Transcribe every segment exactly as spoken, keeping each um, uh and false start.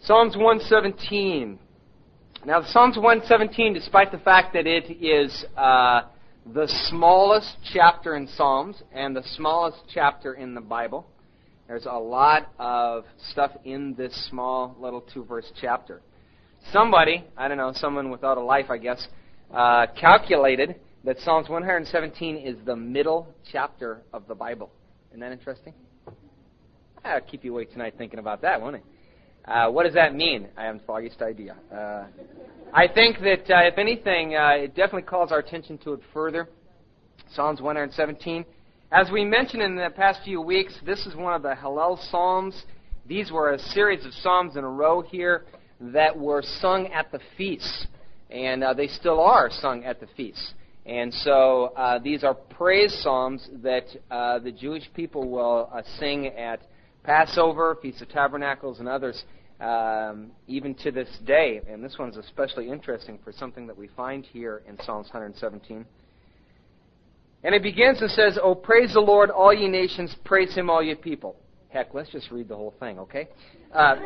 Psalms one seventeen. Now, Psalms one seventeen, despite the fact that it is uh, the smallest chapter in Psalms and the smallest chapter in the Bible, there's a lot of stuff in this small little two-verse chapter. Somebody, I don't know, someone without a life, I guess, uh, calculated that Psalms one seventeen is the middle chapter of the Bible. Isn't that interesting? I'll keep you awake tonight thinking about that, won't it? Uh, what does that mean? I haven't the foggiest idea. Uh, I think that, uh, if anything, uh, it definitely calls our attention to it further. Psalms one seventeen. As we mentioned in the past few weeks, this is one of the Hallel Psalms. These were a series of psalms in a row here that were sung at the feasts. And uh, they still are sung at the feasts. And so uh, these are praise psalms that uh, the Jewish people will uh, sing at Passover, Feast of Tabernacles, and others, um, even to this day. And this one's especially interesting for something that we find here in Psalms one seventeen. And it begins and says, "O praise the Lord, all ye nations, praise Him, all ye people." Heck, let's just read the whole thing, okay? Uh,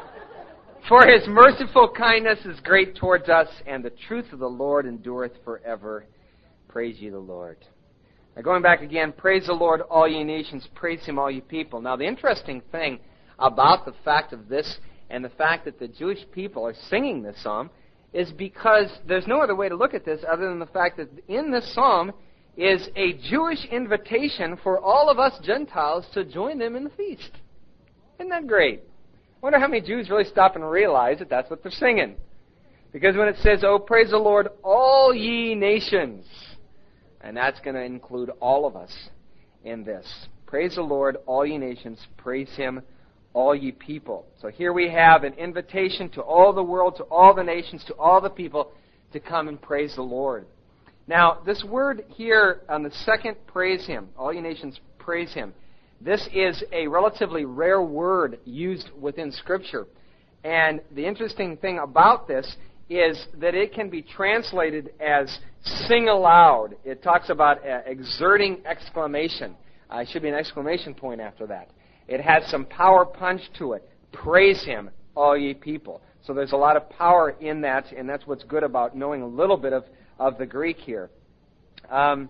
"For His merciful kindness is great towards us, and the truth of the Lord endureth forever. Praise ye the Lord." Now, going back again, "Praise the Lord, all ye nations, praise Him, all ye people." Now, the interesting thing about the fact of this and the fact that the Jewish people are singing this psalm is because there's no other way to look at this other than the fact that in this psalm is a Jewish invitation for all of us Gentiles to join them in the feast. Isn't that great? I wonder how many Jews really stop and realize that that's what they're singing. Because when it says, "Oh, praise the Lord, all ye nations," and that's going to include all of us in this. Praise the Lord, all ye nations. Praise Him, all ye people. So here we have an invitation to all the world, to all the nations, to all the people to come and praise the Lord. Now, this word here on the second, praise Him, all ye nations, praise Him. This is a relatively rare word used within Scripture. And the interesting thing about this is that it can be translated as sing aloud. It talks about uh, exerting exclamation. Uh, it should be an exclamation point after that. It has some power punch to it. Praise Him, all ye people. So there's a lot of power in that, and that's what's good about knowing a little bit of, of the Greek here. Um,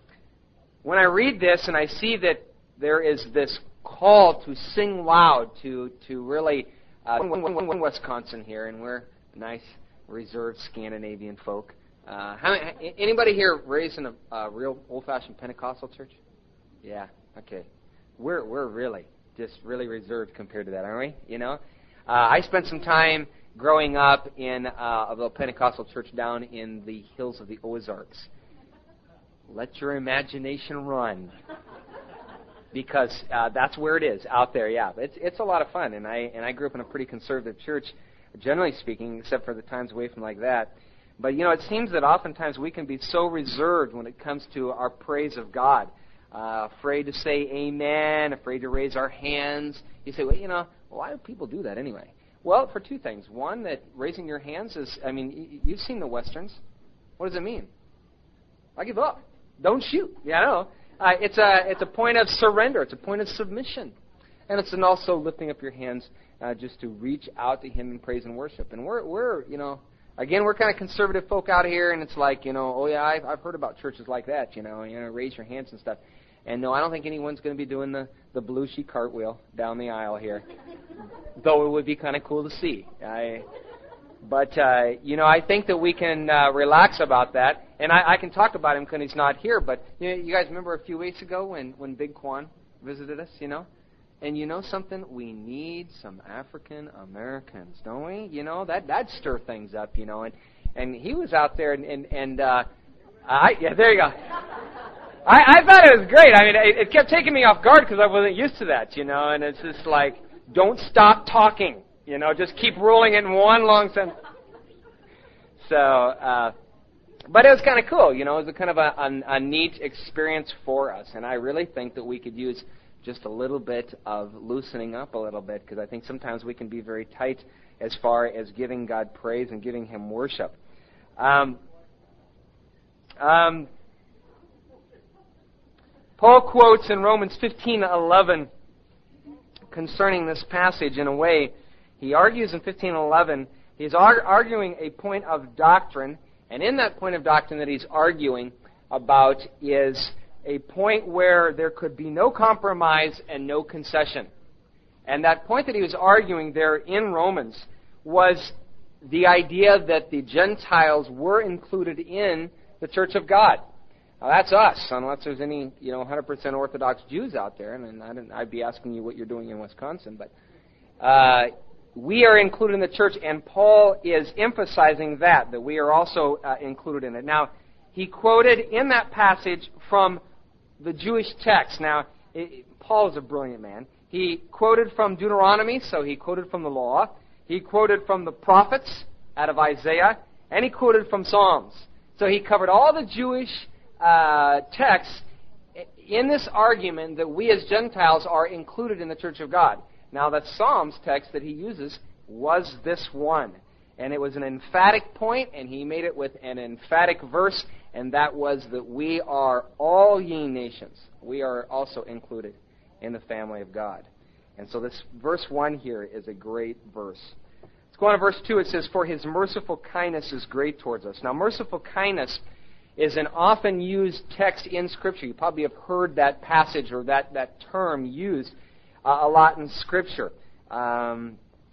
when I read this and I see that there is this call to sing loud, to, to really... Uh, in Wisconsin here, and we're nice, reserved Scandinavian folk. Uh, how, anybody here raised in a uh, real old-fashioned Pentecostal church? Yeah, okay. We're we're really just really reserved compared to that, aren't we? You know, uh, I spent some time growing up in uh, a little Pentecostal church down in the hills of the Ozarks. Let your imagination run, because uh, that's where it is out there. Yeah, it's it's a lot of fun, and I and I grew up in a pretty conservative church, generally speaking, except for the times away from like that. But, you know, it seems that oftentimes we can be so reserved when it comes to our praise of God. Uh, afraid to say amen, afraid to raise our hands. You say, well, you know, why do people do that anyway? Well, for two things. One, that raising your hands is, I mean, you've seen the Westerns. What does it mean? I give up. Don't shoot. Yeah, I know. Uh, it's a it's a point of surrender. It's a point of submission. And it's an also lifting up your hands uh, just to reach out to Him in praise and worship. And we're, we're you know... Again, we're kind of conservative folk out here, and it's like, you know, oh, yeah, I've, I've heard about churches like that, you know, you know, raise your hands and stuff. And, no, I don't think anyone's going to be doing the, the Belushi cartwheel down the aisle here, though it would be kind of cool to see. I, but, uh, you know, I think that we can uh, relax about that, and I, I can talk about him because he's not here, but you know, you guys remember a few weeks ago when, when Big Quan visited us, you know? And you know something? We need some African Americans, don't we? You know, that that'd stir things up, you know. And and he was out there, and and, and uh, I yeah, there you go. I, I thought it was great. I mean, it, it kept taking me off guard because I wasn't used to that, you know. And it's just like, don't stop talking, you know. Just keep rolling it in one long sentence. So, uh, but it was kind of cool, you know. It was a kind of a, a, a neat experience for us, and I really think that we could use just a little bit of loosening up a little bit, because I think sometimes we can be very tight as far as giving God praise and giving Him worship. Um, um, Paul quotes in Romans fifteen eleven concerning this passage in a way He argues in fifteen eleven, he's ar- arguing a point of doctrine, and in that point of doctrine that he's arguing about is a point where there could be no compromise and no concession. And that point that he was arguing there in Romans was the idea that the Gentiles were included in the Church of God. Now, that's us, unless there's any, you know, one hundred percent Orthodox Jews out there, and I didn't, I'd be asking you what you're doing in Wisconsin. But uh, we are included in the church, and Paul is emphasizing that, that we are also uh, included in it. Now, he quoted in that passage from the Jewish text. Now, it, Paul is a brilliant man. He quoted from Deuteronomy, so he quoted from the law. He quoted from the prophets out of Isaiah, and he quoted from Psalms. So he covered all the Jewish uh, texts in this argument that we as Gentiles are included in the Church of God. Now, that Psalms text that he uses was this one. And it was an emphatic point, and he made it with an emphatic verse, and that was that we are all ye nations. We are also included in the family of God. And so this verse one here is a great verse. Let's go on to verse two. It says, "For his merciful kindness is great towards us." Now, merciful kindness is an often used text in Scripture. You probably have heard that passage or that, that term used uh, a lot in Scripture. Um,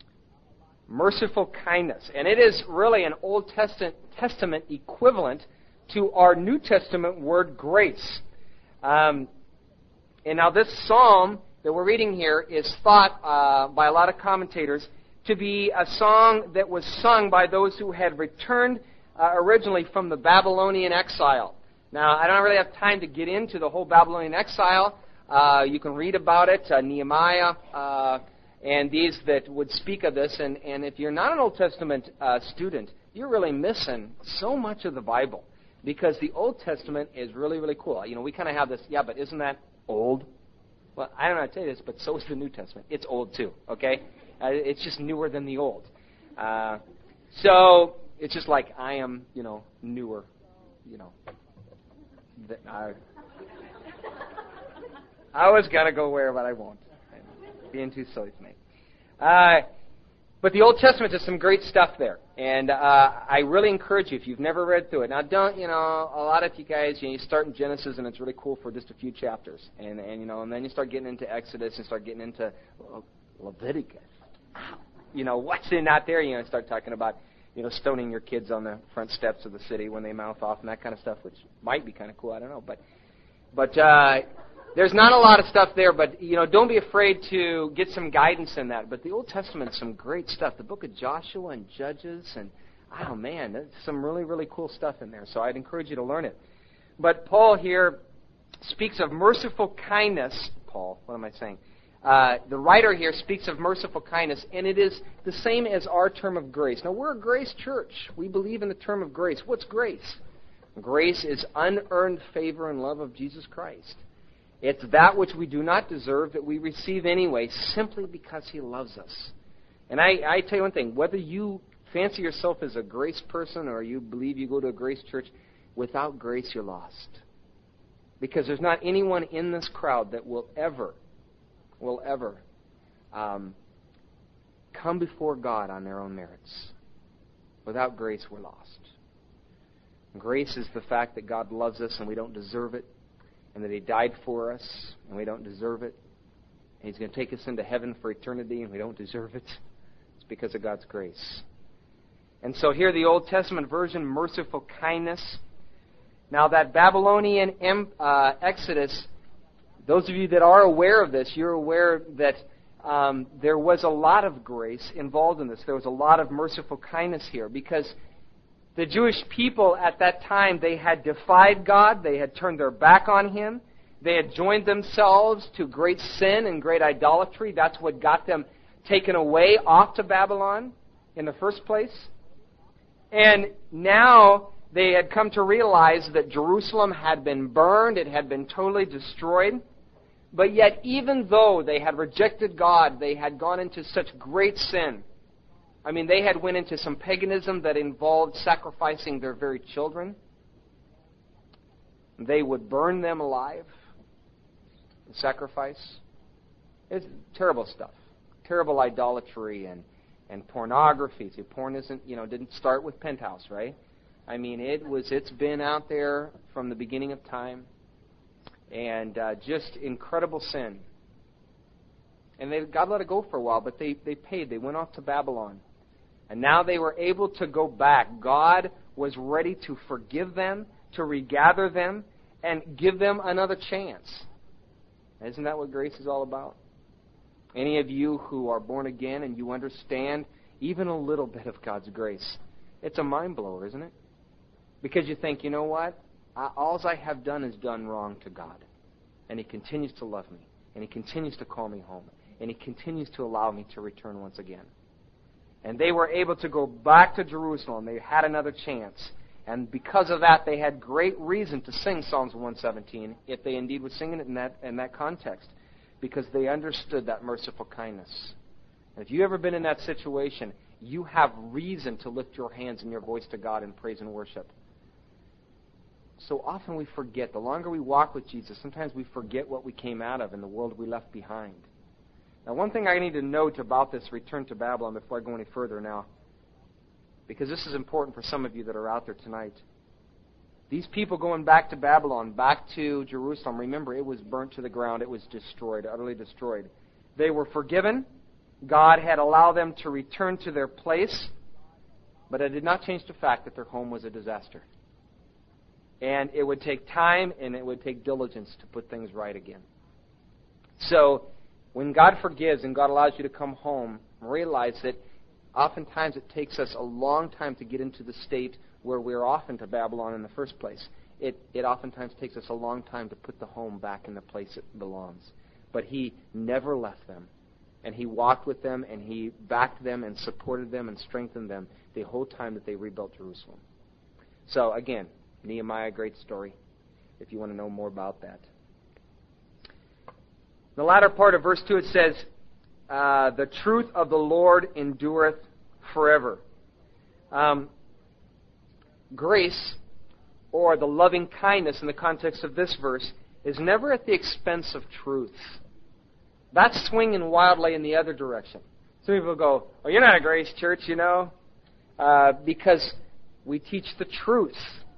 merciful kindness. And it is really an Old Testament, Testament equivalent to our New Testament word grace. Um, and now this psalm that we're reading here is thought uh, by a lot of commentators to be a song that was sung by those who had returned uh, originally from the Babylonian exile. Now, I don't really have time to get into the whole Babylonian exile. Uh, you can read about it, uh, Nehemiah, uh, and these that would speak of this. And, and if you're not an Old Testament uh, student, you're really missing so much of the Bible, because the Old Testament is really, really cool. You know, we kind of have this, yeah, but isn't that old? Well, I don't know how to tell you this, but so is the New Testament. It's old too, okay? Uh, it's just newer than the old. Uh, so it's just like I am, you know, newer, you know. That I, I was going to go where, but I won't. I'm being too silly for me. Uh, but the Old Testament has some great stuff there. And uh, I really encourage you, if you've never read through it. Now, don't, you know, a lot of you guys, you know, you start in Genesis, and it's really cool for just a few chapters. And, and you know, and then you start getting into Exodus and start getting into Leviticus. You know, what's in that there? You know, start talking about, you know, stoning your kids on the front steps of the city when they mouth off and that kind of stuff, which might be kind of cool. I don't know. But, but uh, there's not a lot of stuff there. But, you know, don't be afraid to get some guidance in that. But the Old Testament is some great stuff. The book of Joshua and Judges and, oh, man, there's some really, really cool stuff in there. So I'd encourage you to learn it. But Paul here speaks of merciful kindness. Paul, what am I saying? Uh, the writer here speaks of merciful kindness, and it is the same as our term of grace. Now, we're a grace church. We believe in the term of grace. What's grace? Grace is unearned favor and love of Jesus Christ. It's that which we do not deserve that we receive anyway, simply because He loves us. And I, I tell you one thing, whether you fancy yourself as a grace person or you believe you go to a grace church, without grace you're lost. Because there's not anyone in this crowd that will ever will ever um, come before God on their own merits. Without grace, we're lost. Grace is the fact that God loves us and we don't deserve it, and that He died for us and we don't deserve it, and He's going to take us into heaven for eternity and we don't deserve it. It's because of God's grace. And so here the Old Testament version, merciful kindness. Now that Babylonian uh, Exodus, those of you that are aware of this, you're aware that um, there was a lot of grace involved in this. There was a lot of merciful kindness here, because the Jewish people at that time, they had defied God. They had turned their back on Him. They had joined themselves to great sin and great idolatry. That's what got them taken away off to Babylon in the first place. And now they had come to realize that Jerusalem had been burned. It had been totally destroyed. But yet, even though they had rejected God, they had gone into such great sin. I mean, they had went into some paganism that involved sacrificing their very children. They would burn them alive and sacrifice. It's terrible stuff. Terrible idolatry and, and pornography. See, porn isn't, you know, didn't start with Penthouse, right? I mean, it was, it's been out there from the beginning of time, and uh, just incredible sin. And they, God let it go for a while, but they, they paid. They went off to Babylon. And now they were able to go back. God was ready to forgive them, to regather them, and give them another chance. Isn't that what grace is all about? Any of you who are born again and you understand even a little bit of God's grace, it's a mind blower, isn't it? Because you think, you know what? I, all I have done is done wrong to God. And He continues to love me. And He continues to call me home. And He continues to allow me to return once again. And they were able to go back to Jerusalem. They had another chance. And because of that, they had great reason to sing Psalms one seventeen, if they indeed were singing it in that, in that context, because they understood that merciful kindness. And if you've ever been in that situation, you have reason to lift your hands and your voice to God in praise and worship. So often we forget. The longer we walk with Jesus, sometimes we forget what we came out of and the world we left behind. Now, one thing I need to note about this return to Babylon before I go any further now, because this is important for some of you that are out there tonight. These people going back to Babylon, back to Jerusalem, remember, it was burnt to the ground. It was destroyed, utterly destroyed. They were forgiven. God had allowed them to return to their place, but it did not change the fact that their home was a disaster. And it would take time and it would take diligence to put things right again. So, when God forgives and God allows you to come home, realize that oftentimes it takes us a long time to get into the state where we're off into Babylon in the first place. It, it oftentimes takes us a long time to put the home back in the place it belongs. But He never left them. And He walked with them, and He backed them and supported them and strengthened them the whole time that they rebuilt Jerusalem. So, again, Nehemiah, great story, if you want to know more about that. In the latter part of verse two, it says, uh, the truth of the Lord endureth forever. Um, grace, or the loving kindness in the context of this verse, is never at the expense of truth. That's swinging wildly in the other direction. Some people go, well, you're not a grace church, you know, uh, because we teach the truth.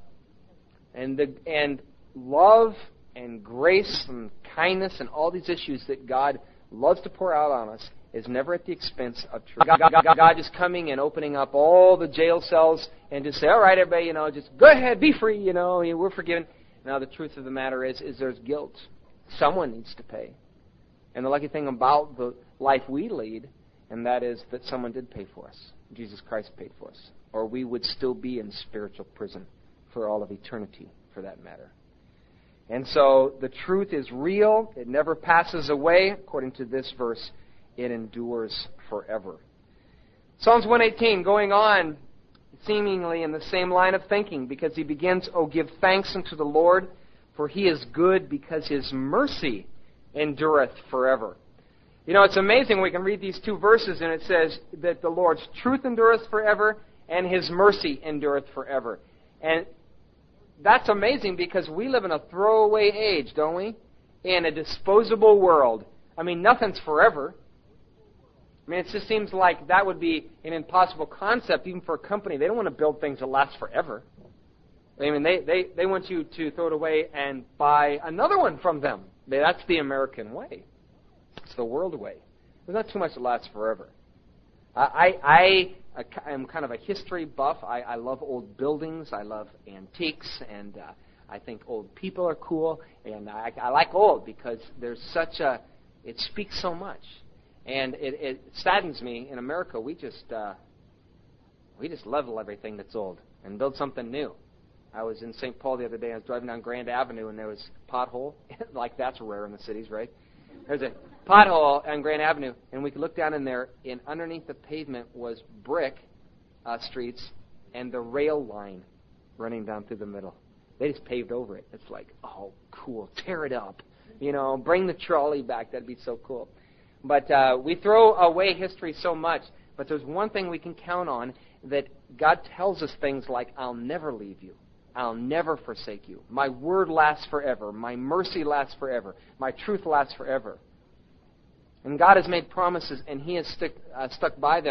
And the and love and grace and kindness and all these issues that God loves to pour out on us is never at the expense of truth. God, God, God is coming and opening up all the jail cells and just say, all right, everybody, you know, just go ahead, be free, you know, we're forgiven. Now, the truth of the matter is, is there's guilt. Someone needs to pay. And the lucky thing about the life we lead, and that is that someone did pay for us. Jesus Christ paid for us. Or we would still be in spiritual prison for all of eternity, for that matter. And so the truth is real. It never passes away. According to this verse, it endures forever. Psalms one eighteen, going on seemingly in the same line of thinking, because he begins, "O give thanks unto the Lord, for He is good, because His mercy endureth forever." You know, it's amazing. We can read these two verses, and it says that the Lord's truth endureth forever, and His mercy endureth forever. And that's amazing, because we live in a throwaway age, don't we? In a disposable world. I mean, nothing's forever. I mean, it just seems like that would be an impossible concept, even for a company. They don't want to build things that last forever. I mean, they, they, they want you to throw it away and buy another one from them. That's the American way. It's the world way. There's not too much that lasts forever. I, I, I am kind of a history buff. I, I love old buildings. I love antiques, and uh, I think old people are cool. And I, I like old because there's such a, it speaks so much. And it, it saddens me. In America, we just uh, we just level everything that's old and build something new. I was in Saint Paul the other day. I was driving down Grand Avenue, and there was a pothole. Like, that's rare in the cities, right? There's a pothole on Grand Avenue, and we could look down in there, and underneath the pavement was brick uh, streets and the rail line running down through the middle. They just paved over it. It's like, oh, cool. Tear it up. You know, bring the trolley back. That'd be so cool. But uh, we throw away history so much, but there's one thing we can count on, that God tells us things like, I'll never leave you. I'll never forsake you. My word lasts forever. My mercy lasts forever. My truth lasts forever. And God has made promises, and He has stick, uh, stuck by them.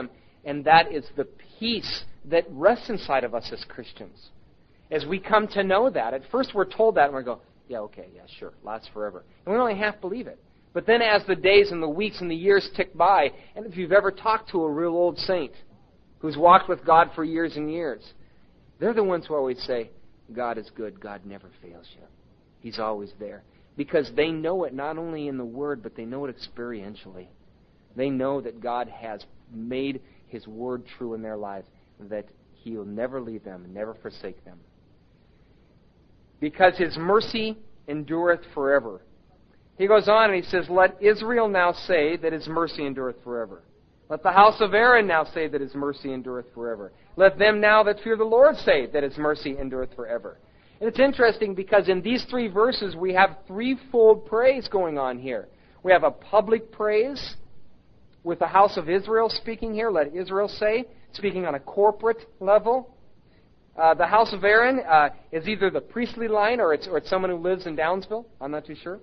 And that is the peace that rests inside of us as Christians. As we come to know that, at first we're told that and we go, yeah, okay, yeah, sure, lasts forever. And we only half believe it. But then as the days and the weeks and the years tick by, and if you've ever talked to a real old saint who's walked with God for years and years, they're the ones who always say, God is good, God never fails you. He's always there. Because they know it not only in the Word, but they know it experientially. They know that God has made His Word true in their lives, that He will never leave them, never forsake them. Because His mercy endureth forever. He goes on and he says, let Israel now say that His mercy endureth forever. Let the house of Aaron now say that His mercy endureth forever. Let them now that fear the Lord say that His mercy endureth forever. And it's interesting because in these three verses we have threefold praise going on here. We have a public praise with the house of Israel speaking here, let Israel say, speaking on a corporate level. Uh, the house of Aaron uh, is either the priestly line or it's, or it's someone who lives in Downsville. I'm not too sure.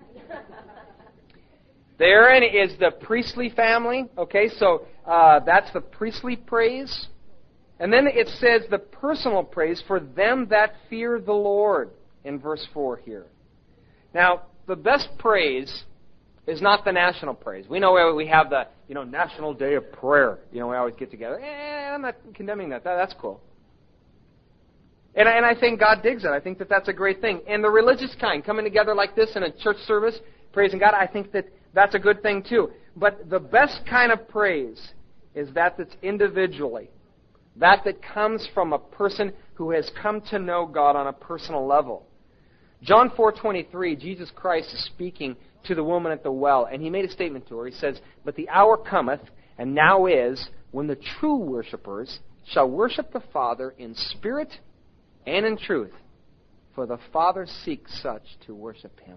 The Aaron is the priestly family. Okay, so uh, that's the priestly praise. And then it says the personal praise for them that fear the Lord in verse four here. Now, the best praise is not the national praise. We know we have the, you know, National Day of Prayer. You know, we always get together. Eh, I'm not condemning that. that that's cool. And I, and I think God digs it. I think that that's a great thing. And the religious kind, coming together like this in a church service, praising God, I think that that's a good thing too. But the best kind of praise is that that's individually. That that comes from a person who has come to know God on a personal level. John four twenty-three, Jesus Christ is speaking to the woman at the well, and He made a statement to her. He says, but the hour cometh, and now is, when the true worshipers shall worship the Father in spirit and in truth, for the Father seeks such to worship Him.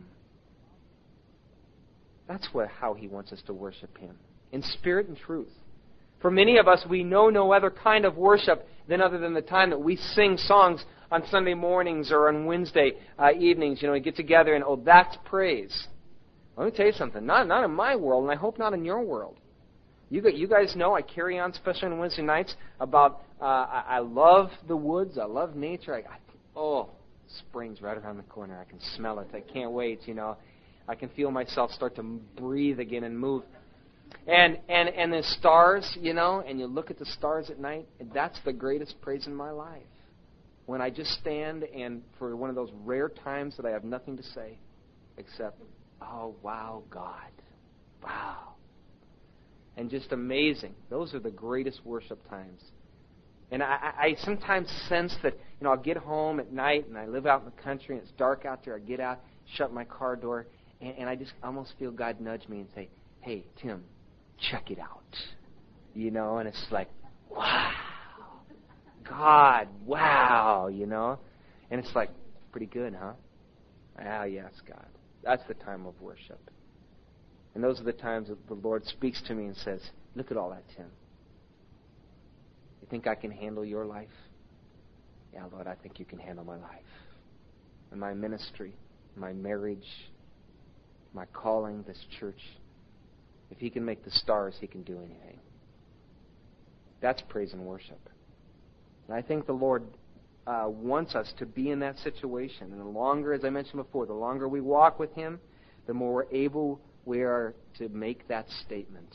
That's what, how He wants us to worship Him, in spirit and truth. For many of us, we know no other kind of worship than other than the time that we sing songs on Sunday mornings or on Wednesday uh, evenings. You know, we get together and, oh, that's praise. Let me tell you something. Not, not in my world, and I hope not in your world. You, you guys know I carry on, especially on Wednesday nights, about uh, I, I love the woods. I love nature. I, I, oh, spring's right around the corner. I can smell it. I can't wait, you know. I can feel myself start to breathe again and move. And and and the stars, you know, and you look at the stars at night, and that's the greatest praise in my life. When I just stand and for one of those rare times that I have nothing to say except, oh, wow, God. Wow. And just amazing. Those are the greatest worship times. And I, I sometimes sense that, you know, I'll get home at night and I live out in the country and it's dark out there. I get out, shut my car door, and, and I just almost feel God nudge me and say, hey, Tim, check it out. You know, and it's like, wow. God, wow, you know. And it's like, pretty good, huh? Ah, yes, God. That's the time of worship. And those are the times that the Lord speaks to me and says, look at all that, Tim. You think I can handle your life? Yeah, Lord, I think you can handle my life. And my ministry, my marriage, my calling, this church. If He can make the stars, He can do anything. That's praise and worship. And I think the Lord uh, wants us to be in that situation. And the longer, as I mentioned before, the longer we walk with Him, the more we're able we are to make that statement.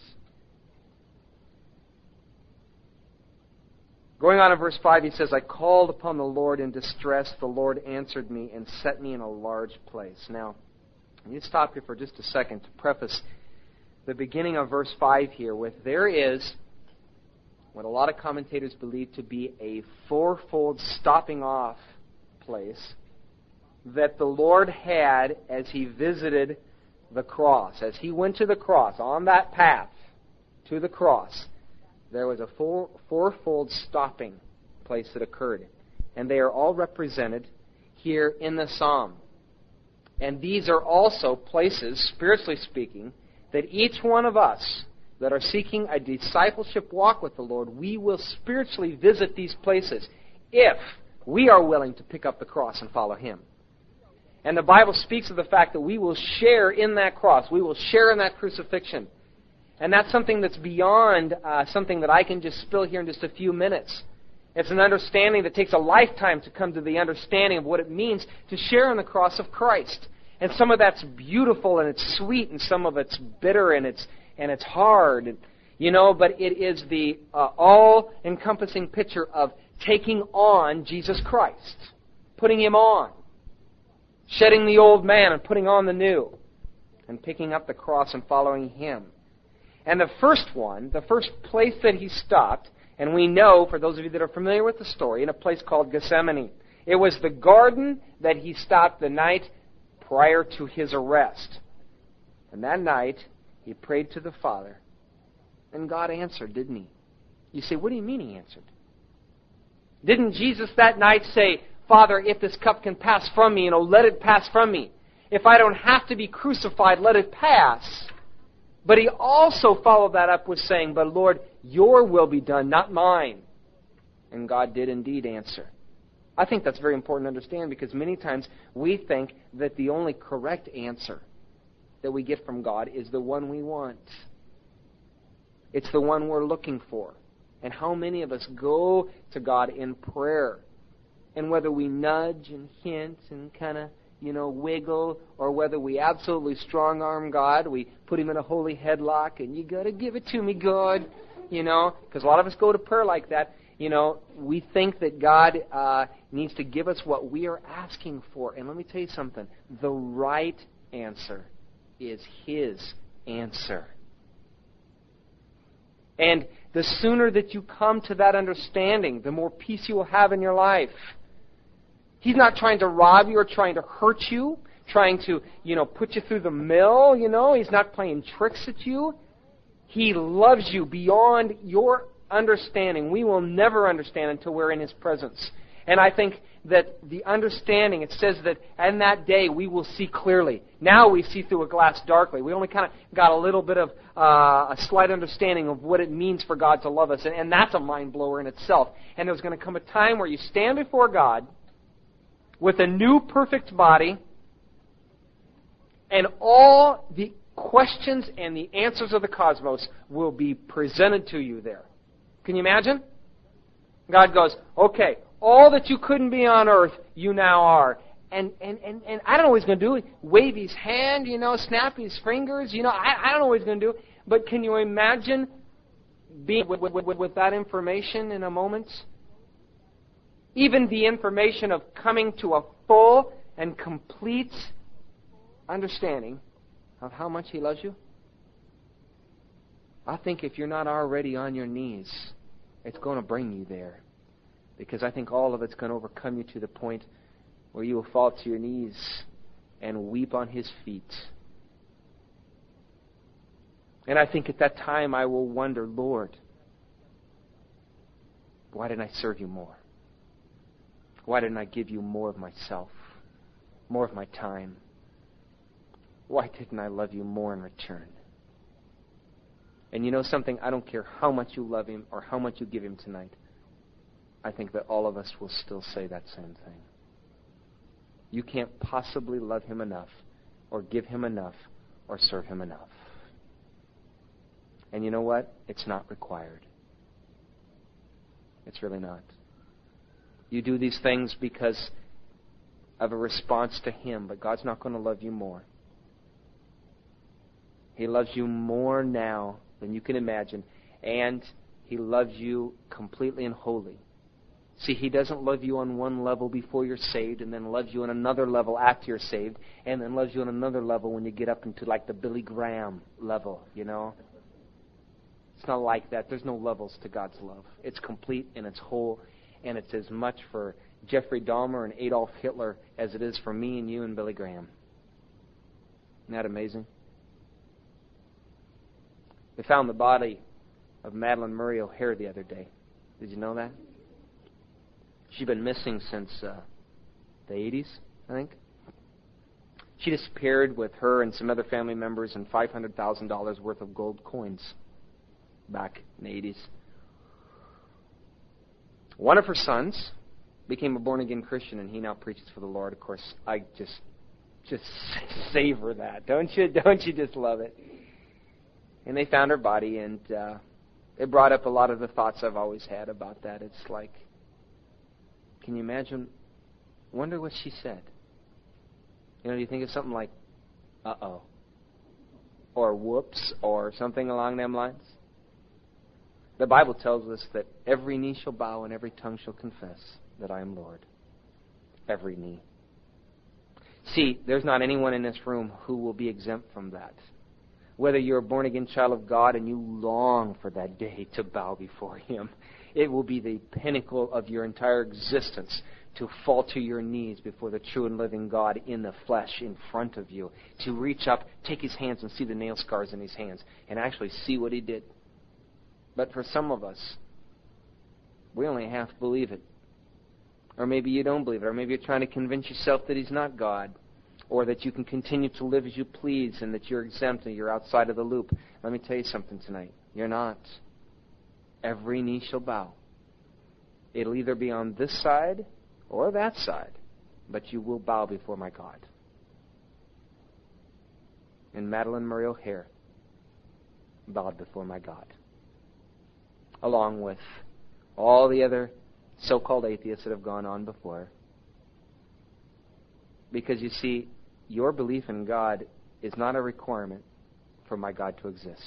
Going on in verse five, he says, I called upon the Lord in distress. The Lord answered me and set me in a large place. Now, I need to stop here for just a second to preface the beginning of verse five here with, there is what a lot of commentators believe to be a fourfold stopping off place that the Lord had as He visited the cross. As He went to the cross, on that path to the cross, there was a four, fourfold stopping place that occurred. And they are all represented here in the psalm. And these are also places, spiritually speaking, that each one of us that are seeking a discipleship walk with the Lord, we will spiritually visit these places if we are willing to pick up the cross and follow Him. And the Bible speaks of the fact that we will share in that cross. We will share in that crucifixion. And that's something that's beyond uh, something that I can just spill here in just a few minutes. It's an understanding that takes a lifetime to come to the understanding of what it means to share in the cross of Christ. And some of that's beautiful and it's sweet, and some of it's bitter and it's and it's hard, and, you know. But it is the uh, all-encompassing picture of taking on Jesus Christ, putting Him on, shedding the old man and putting on the new, and picking up the cross and following Him. And the first one, the first place that He stopped, and we know, for those of you that are familiar with the story, in a place called Gethsemane. It was the garden that He stopped the night prior to His arrest. And that night, He prayed to the Father. And God answered, didn't He? You say, what do you mean He answered? Didn't Jesus that night say, Father, if this cup can pass from me, you know, let it pass from me. If I don't have to be crucified, let it pass. But He also followed that up with saying, but Lord, your will be done, not mine. And God did indeed answer. I think that's very important to understand, because many times we think that the only correct answer that we get from God is the one we want. It's the one we're looking for. And how many of us go to God in prayer? And whether we nudge and hint and kind of, you know, wiggle, or whether we absolutely strong-arm God, we put Him in a holy headlock, and you got to give it to me, God, you know, because a lot of us go to prayer like that. You know, we think that God uh, needs to give us what we are asking for. And let me tell you something. The right answer is His answer. And the sooner that you come to that understanding, the more peace you will have in your life. He's not trying to rob you or trying to hurt you, trying to, you know, put you through the mill, you know. He's not playing tricks at you. He loves you beyond your understanding. We will never understand until we're in His presence. And I think that the understanding, it says that in that day we will see clearly. Now we see through a glass darkly. We only kind of got a little bit of uh, a slight understanding of what it means for God to love us. And, and that's a mind blower in itself. And there's going to come a time where you stand before God with a new perfect body, and all the questions and the answers of the cosmos will be presented to you there. Can you imagine? God goes, okay, all that you couldn't be on earth, you now are. And and, and, and I don't know what He's going to do. Wave His hand, you know, snap His fingers. You know, I, I don't know what He's going to do. But can you imagine being with, with, with, with that information in a moment? Even the information of coming to a full and complete understanding of how much He loves you. I think if you're not already on your knees, it's going to bring you there. Because I think all of it's going to overcome you to the point where you will fall to your knees and weep on His feet. And I think at that time I will wonder, Lord, why didn't I serve you more? Why didn't I give you more of myself, more of my time? Why didn't I love you more in return? And you know something? I don't care how much you love Him or how much you give Him tonight. I think that all of us will still say that same thing. You can't possibly love Him enough or give Him enough or serve Him enough. And you know what? It's not required. It's really not. You do these things because of a response to Him, but God's not going to love you more. He loves you more now than you can imagine, and He loves you completely and wholly. See, He doesn't love you on one level before you're saved, and then loves you on another level after you're saved, and then loves you on another level when you get up into like the Billy Graham level, you know? It's not like that. There's no levels to God's love. It's complete and it's whole. And it's as much for Jeffrey Dahmer and Adolf Hitler as it is for me and you and Billy Graham. Isn't that amazing? They found the body of Madalyn Murray O'Hair the other day. Did you know that? She'd been missing since uh, the eighties, I think. She disappeared with her and some other family members and five hundred thousand dollars worth of gold coins back in the eighties. One of her sons became a born-again Christian, and he now preaches for the Lord. Of course, I just just savor that. Don't you? Don't you just love it? And they found her body, and uh, it brought up a lot of the thoughts I've always had about that. It's like, can you imagine? Wonder what she said. You know, do you think of something like, uh-oh, or whoops, or something along them lines? The Bible tells us that every knee shall bow and every tongue shall confess that I am Lord. Every knee. See, there's not anyone in this room who will be exempt from that. Whether you're a born-again child of God and you long for that day to bow before Him, it will be the pinnacle of your entire existence to fall to your knees before the true and living God in the flesh in front of you, to reach up, take His hands and see the nail scars in His hands, and actually see what He did. But for some of us, we only half believe it. Or maybe you don't believe it, or maybe you're trying to convince yourself that He's not God, or that you can continue to live as you please and that you're exempt and you're outside of the loop. Let me tell you something tonight. You're not. Every knee shall bow. It'll either be on this side or that side, but you will bow before my God. And Madeline Murray O'Hare bowed before my God, along with all the other so-called atheists that have gone on before. Because you see, your belief in God is not a requirement for my God to exist.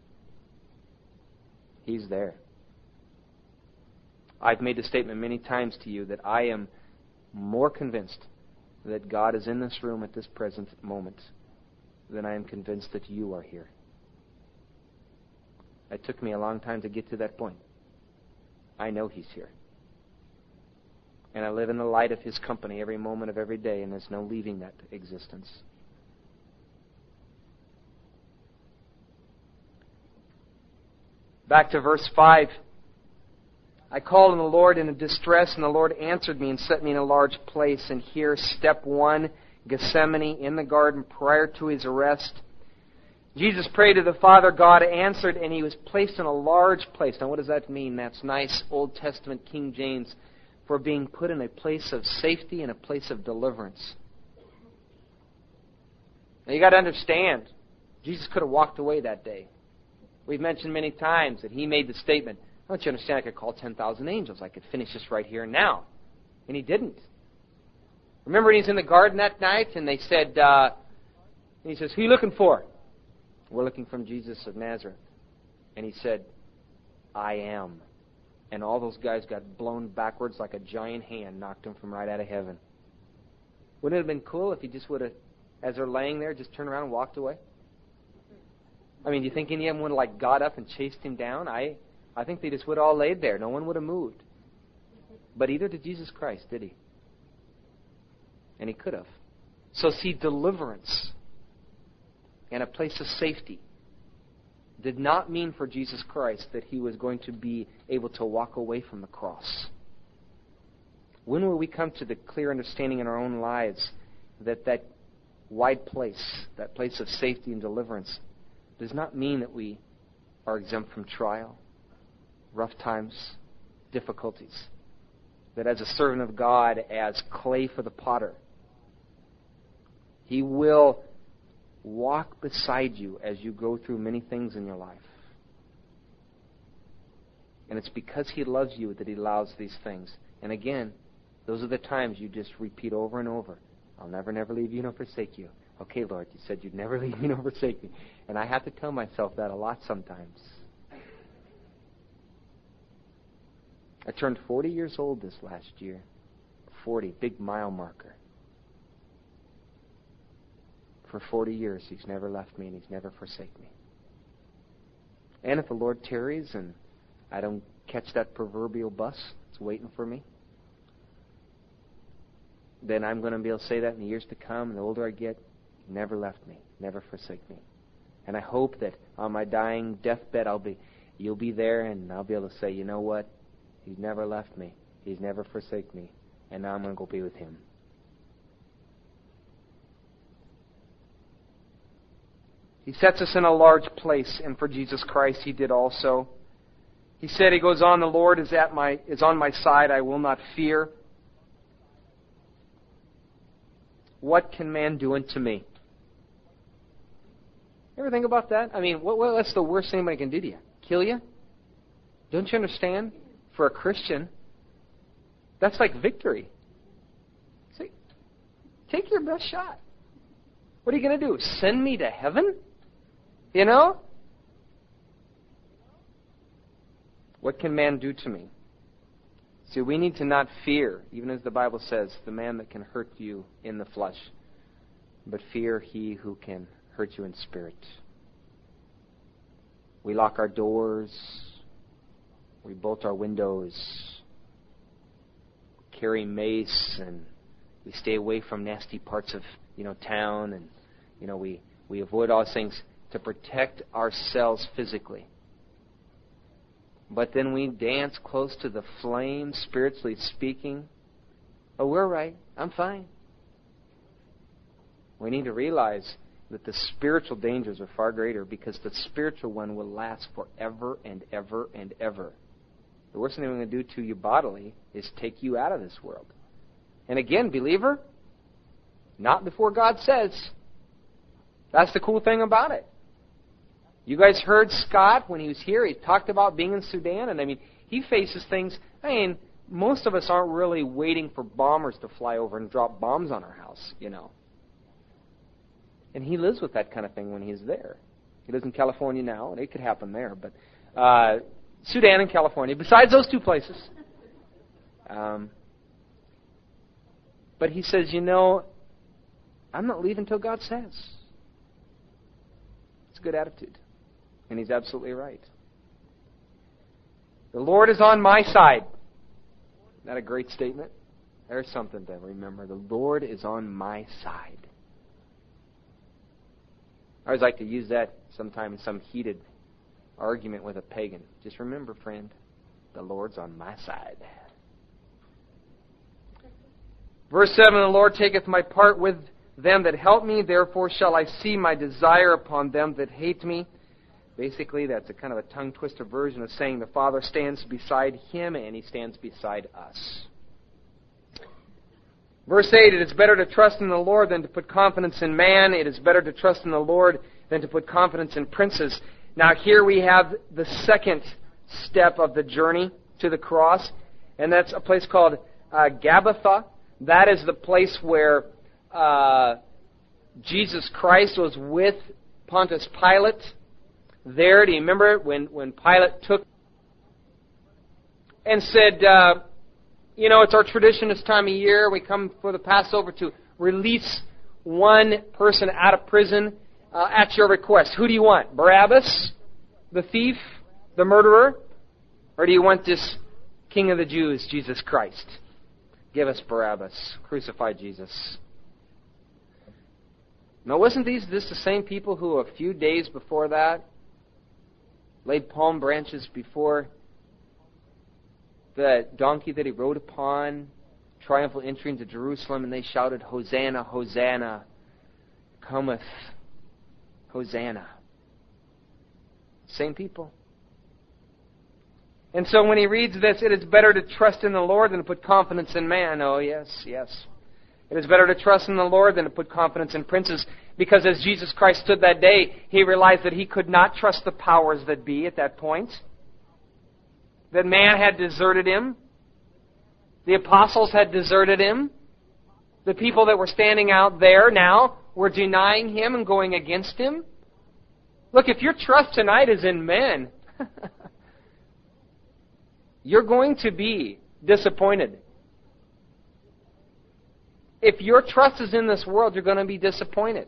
He's there. I've made the statement many times to you that I am more convinced that God is in this room at this present moment than I am convinced that you are here. It took me a long time to get to that point. I know He's here. And I live in the light of His company every moment of every day, and there's no leaving that existence. Back to verse five. I called on the Lord in a distress, and the Lord answered me and set me in a large place. And here, step one, Gethsemane, in the garden prior to His arrest. Jesus prayed to the Father. God answered, and He was placed in a large place. Now, what does that mean? That's nice Old Testament King James for being put in a place of safety and a place of deliverance. Now, you got to understand, Jesus could have walked away that day. We've mentioned many times that He made the statement, I want you to understand, I could call ten thousand angels. I could finish this right here and now. And He didn't. Remember when He's in the garden that night and they said, uh, and He says, who are you looking for? We're looking for Jesus of Nazareth. And He said, I am. And all those guys got blown backwards like a giant hand knocked them from right out of heaven. Wouldn't it have been cool if He just would have, as they're laying there, just turned around and walked away? I mean, do you think any of them would have like got up and chased Him down? I, I think they just would have all laid there. No one would have moved. But either did Jesus Christ, did He? And He could have. So see, deliverance and a place of safety did not mean for Jesus Christ that He was going to be able to walk away from the cross. When will we come to the clear understanding in our own lives that that wide place, that place of safety and deliverance, does not mean that we are exempt from trial, rough times, difficulties. That as a servant of God, as clay for the potter, He will walk beside you as you go through many things in your life. And it's because He loves you that He allows these things. And again, those are the times you just repeat over and over. I'll never, never leave you nor forsake you. Okay, Lord, you said you'd never leave me nor forsake me. And I have to tell myself that a lot sometimes. I turned forty years old this last year. forty, big mile marker. For forty years, He's never left me and He's never forsaken me. And if the Lord tarries and I don't catch that proverbial bus that's waiting for me, then I'm going to be able to say that in the years to come. And the older I get, He never left me, never forsake me. And I hope that on my dying deathbed, I'll be, you'll be there, and I'll be able to say, you know what? He's never left me. He's never forsaken me. And now I'm going to go be with Him. He sets us in a large place, and for Jesus Christ He did also. He said, He goes on, the Lord is at my is on my side, I will not fear. What can man do unto me? Ever think about that? I mean, what, what, what's the worst thing anybody can do to you? Kill you? Don't you understand? For a Christian, that's like victory. See, take your best shot. What are you going to do? Send me to heaven? You know? What can man do to me? See, we need to not fear, even as the Bible says, the man that can hurt you in the flesh, but fear he who can hurt you in spirit. We lock our doors. We bolt our windows. Carry mace, and we stay away from nasty parts of, you know, town, and, you know, we, we avoid all these things to protect ourselves physically. But then we dance close to the flame, spiritually speaking. Oh, we're right. I'm fine. We need to realize that the spiritual dangers are far greater, because the spiritual one will last forever and ever and ever. The worst thing they're going to do to you bodily is take you out of this world. And again, believer, not before God says. That's the cool thing about it. You guys heard Scott when he was here. He talked about being in Sudan, and I mean, he faces things. I mean, most of us aren't really waiting for bombers to fly over and drop bombs on our house, you know. And he lives with that kind of thing when he's there. He lives in California now, and it could happen there, but uh, Sudan and California, besides those two places. Um, but he says, you know, I'm not leaving until God says. It's a good attitude. And he's absolutely right. The Lord is on my side. Isn't that a great statement? There's something to remember. The Lord is on my side. I always like to use that sometime in some heated argument with a pagan. Just remember, friend, the Lord's on my side. Verse seven, the Lord taketh my part with them that help me, therefore shall I see my desire upon them that hate me. Basically, that's a kind of a tongue-twister version of saying the Father stands beside him and he stands beside us. Verse eight, it is better to trust in the Lord than to put confidence in man. It is better to trust in the Lord than to put confidence in princes. Now here we have the second step of the journey to the cross, and that's a place called uh, Gabbatha. That is the place where uh, Jesus Christ was with Pontius Pilate. There, do you remember when, when Pilate took and said, uh, you know, it's our tradition this time of year, we come for the Passover to release one person out of prison uh, at your request. Who do you want? Barabbas, the thief, the murderer? Or do you want this King of the Jews, Jesus Christ? Give us Barabbas. Crucify Jesus. Now, wasn't these this the same people who a few days before that laid palm branches before the donkey that he rode upon, triumphal entry into Jerusalem, and they shouted, Hosanna, Hosanna, cometh, Hosanna. Same people. And so when he reads this, it is better to trust in the Lord than to put confidence in man. Oh, yes, yes. It is better to trust in the Lord than to put confidence in princes, because as Jesus Christ stood that day, he realized that he could not trust the powers that be at that point. That man had deserted him. The apostles had deserted him. The people that were standing out there now were denying him and going against him. Look, if your trust tonight is in men, you're going to be disappointed. If your trust is in this world, you're going to be disappointed.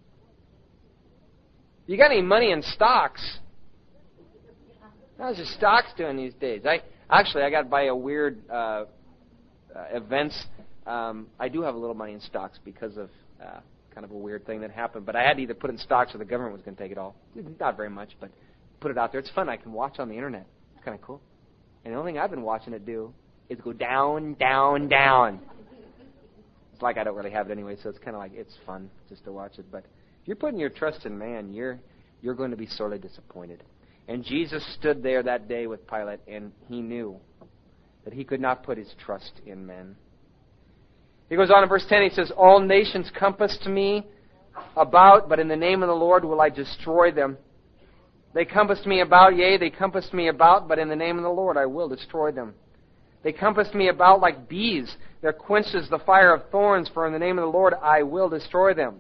You got any money in stocks? How's your stocks doing these days? I actually I got by a weird uh, uh, events. Um, I do have a little money in stocks because of uh, kind of a weird thing that happened. But I had to either put it in stocks or the government was going to take it all. Not very much, but put it out there. It's fun. I can watch on the internet. It's kind of cool. And the only thing I've been watching it do is go down, down, down. It's like I don't really have it anyway, so it's kind of like it's fun just to watch it. But if you're putting your trust in man, you're you're going to be sorely disappointed. And Jesus stood there that day with Pilate, and he knew that he could not put his trust in men. He goes on in verse ten, he says, all nations compassed me about, but in the name of the Lord will I destroy them. They compassed me about, yea, they compassed me about, but in the name of the Lord I will destroy them. They compassed me about like bees. There quenches the fire of thorns, for in the name of the Lord I will destroy them.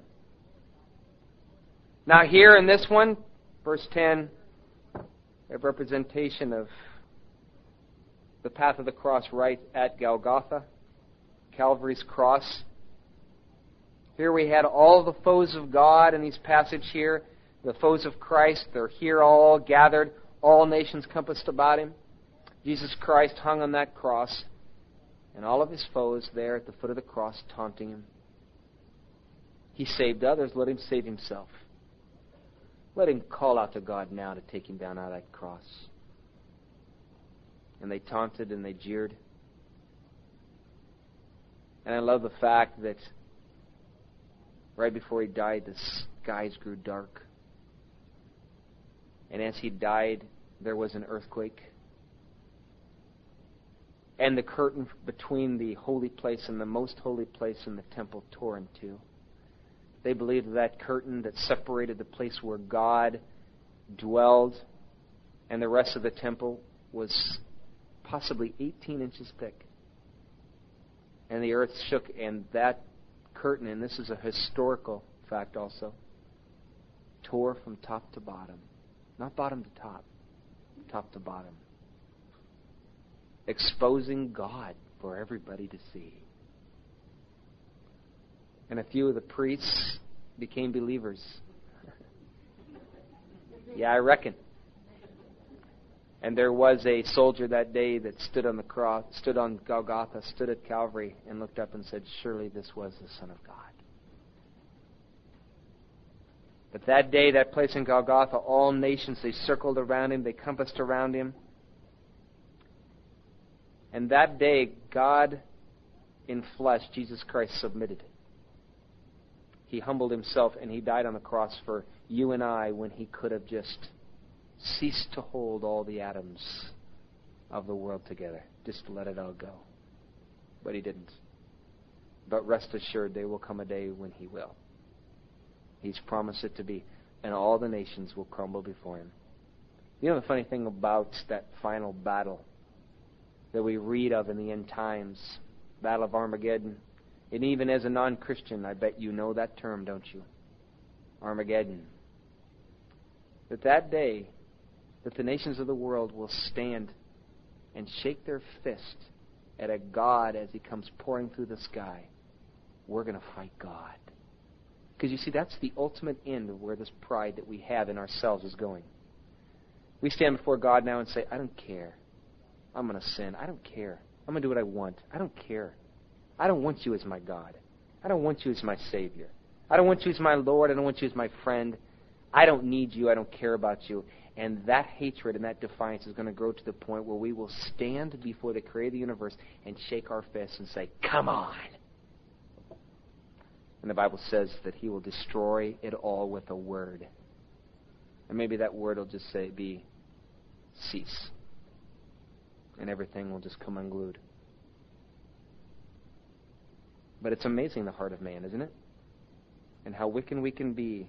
Now here in this one, verse ten, a representation of the path of the cross right at Golgotha, Calvary's cross. Here we had all the foes of God in these passage here, the foes of Christ. They're here all gathered, all nations compassed about Him. Jesus Christ hung on that cross, and all of His foes there at the foot of the cross taunting Him. He saved others, let Him save Himself. Let Him call out to God now to take Him down out of that cross. And they taunted and they jeered. And I love the fact that right before He died, the skies grew dark. And as He died, there was an earthquake. And the curtain between the holy place and the most holy place in the temple tore in two. They believed that, that curtain that separated the place where God dwelled and the rest of the temple was possibly eighteen inches thick. And the earth shook, and that curtain, and this is a historical fact also, tore from top to bottom. Not bottom to top, top to bottom. Exposing God for everybody to see. And a few of the priests became believers. Yeah, I reckon. And there was a soldier that day that stood on the cross, stood on Golgotha, stood at Calvary, and looked up and said, "Surely this was the Son of God." But that day, that place in Golgotha, all nations, they circled around Him, they compassed around Him. And that day, God in flesh, Jesus Christ, submitted. He humbled Himself and He died on the cross for you and I when He could have just ceased to hold all the atoms of the world together. Just let it all go. But He didn't. But rest assured, there will come a day when He will. He's promised it to be. And all the nations will crumble before Him. You know the funny thing about that final battle that we read of in the end times, Battle of Armageddon, and even as a non-Christian, I bet you know that term, don't you? Armageddon. That that day, that the nations of the world will stand and shake their fist at a God as He comes pouring through the sky. We're going to fight God. Because you see, that's the ultimate end of where this pride that we have in ourselves is going. We stand before God now and say, "I don't care. I'm going to sin. I don't care. I'm going to do what I want. I don't care. I don't want you as my God. I don't want you as my Savior. I don't want you as my Lord. I don't want you as my friend. I don't need you. I don't care about you." And that hatred and that defiance is going to grow to the point where we will stand before the Creator of the universe and shake our fists and say, "Come on." And the Bible says that He will destroy it all with a word. And maybe that word will just say, be, cease. And everything will just come unglued. But it's amazing, the heart of man, isn't it? And how wicked we can be.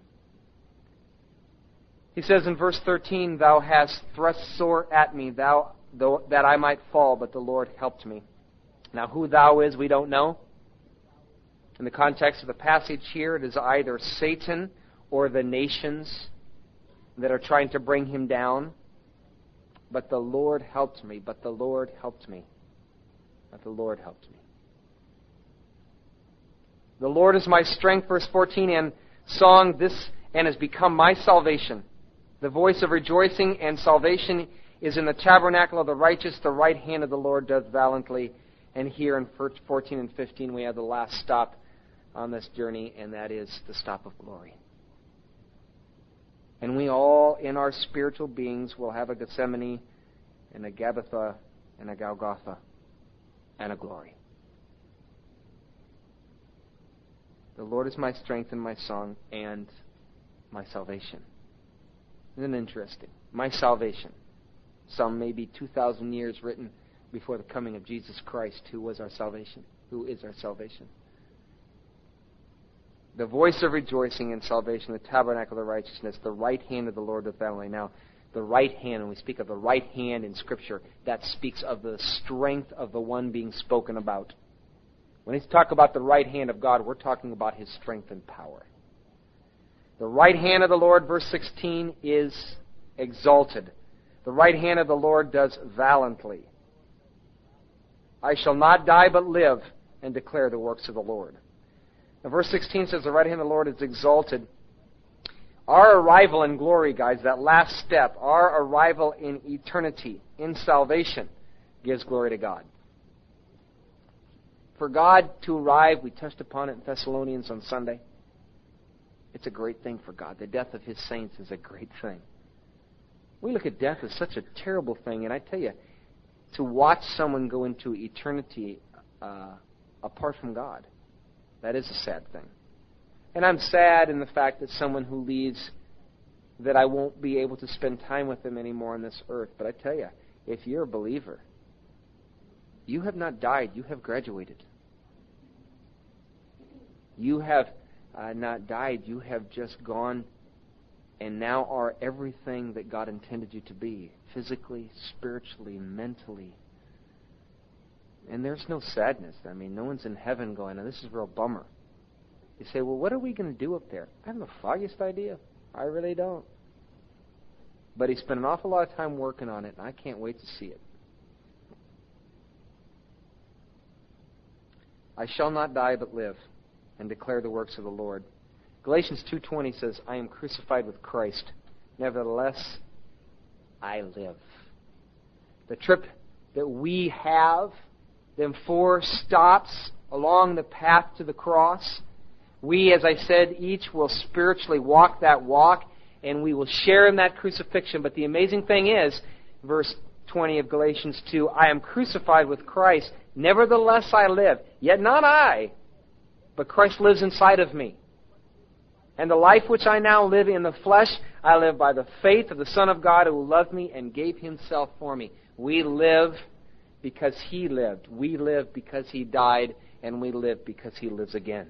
He says in verse thirteen, "Thou hast thrust sore at me, thou though, that I might fall, but the Lord helped me." Now who thou is, we don't know. In the context of the passage here, it is either Satan or the nations that are trying to bring him down. But the Lord helped me, but the Lord helped me. But the Lord helped me. The Lord is my strength, verse fourteen, and song this, and has become my salvation. The voice of rejoicing and salvation is in the tabernacle of the righteous. The right hand of the Lord doth valiantly. And here in fourteen and fifteen we have the last stop on this journey, and that is the stop of glory. And we all, in our spiritual beings, will have a Gethsemane and a Gabbatha and a Golgotha and a glory. The Lord is my strength and my song and my salvation. Isn't it interesting? My salvation. Some maybe two thousand years written before the coming of Jesus Christ, who was our salvation, who is our salvation. The voice of rejoicing and salvation, the tabernacle of righteousness, the right hand of the Lord with family. Now, the right hand, when we speak of the right hand in Scripture, that speaks of the strength of the one being spoken about. When we talk about the right hand of God, we're talking about His strength and power. The right hand of the Lord, verse sixteen, is exalted. The right hand of the Lord does valiantly. I shall not die but live and declare the works of the Lord. Now, verse sixteen says the right hand of the Lord is exalted. Our arrival in glory, guys, that last step, our arrival in eternity, in salvation, gives glory to God. For God to arrive, we touched upon it in Thessalonians on Sunday. It's a great thing for God. The death of His saints is a great thing. We look at death as such a terrible thing, and I tell you, to watch someone go into eternity uh, apart from God, that is a sad thing. And I'm sad in the fact that someone who leaves, that I won't be able to spend time with them anymore on this earth. But I tell you, if you're a believer, you have not died, you have graduated. You have uh, not died, you have just gone and now are everything that God intended you to be, physically, spiritually, mentally. And there's no sadness. I mean, no one's in heaven going, "Now, this is a real bummer." You say, "Well, what are we going to do up there?" I have the foggiest idea. I really don't. But He spent an awful lot of time working on it, and I can't wait to see it. I shall not die but live and declare the works of the Lord. Galatians two twenty says, I am crucified with Christ. Nevertheless, I live. The trip that we have, them four stops along the path to the cross, we, as I said, each will spiritually walk that walk, and we will share in that crucifixion. But the amazing thing is, verse twenty of Galatians two, I am crucified with Christ. Nevertheless I live. Yet not I, but Christ lives inside of me. And the life which I now live in the flesh, I live by the faith of the Son of God who loved me and gave Himself for me. We live because He lived. We live because He died. And we live because He lives again.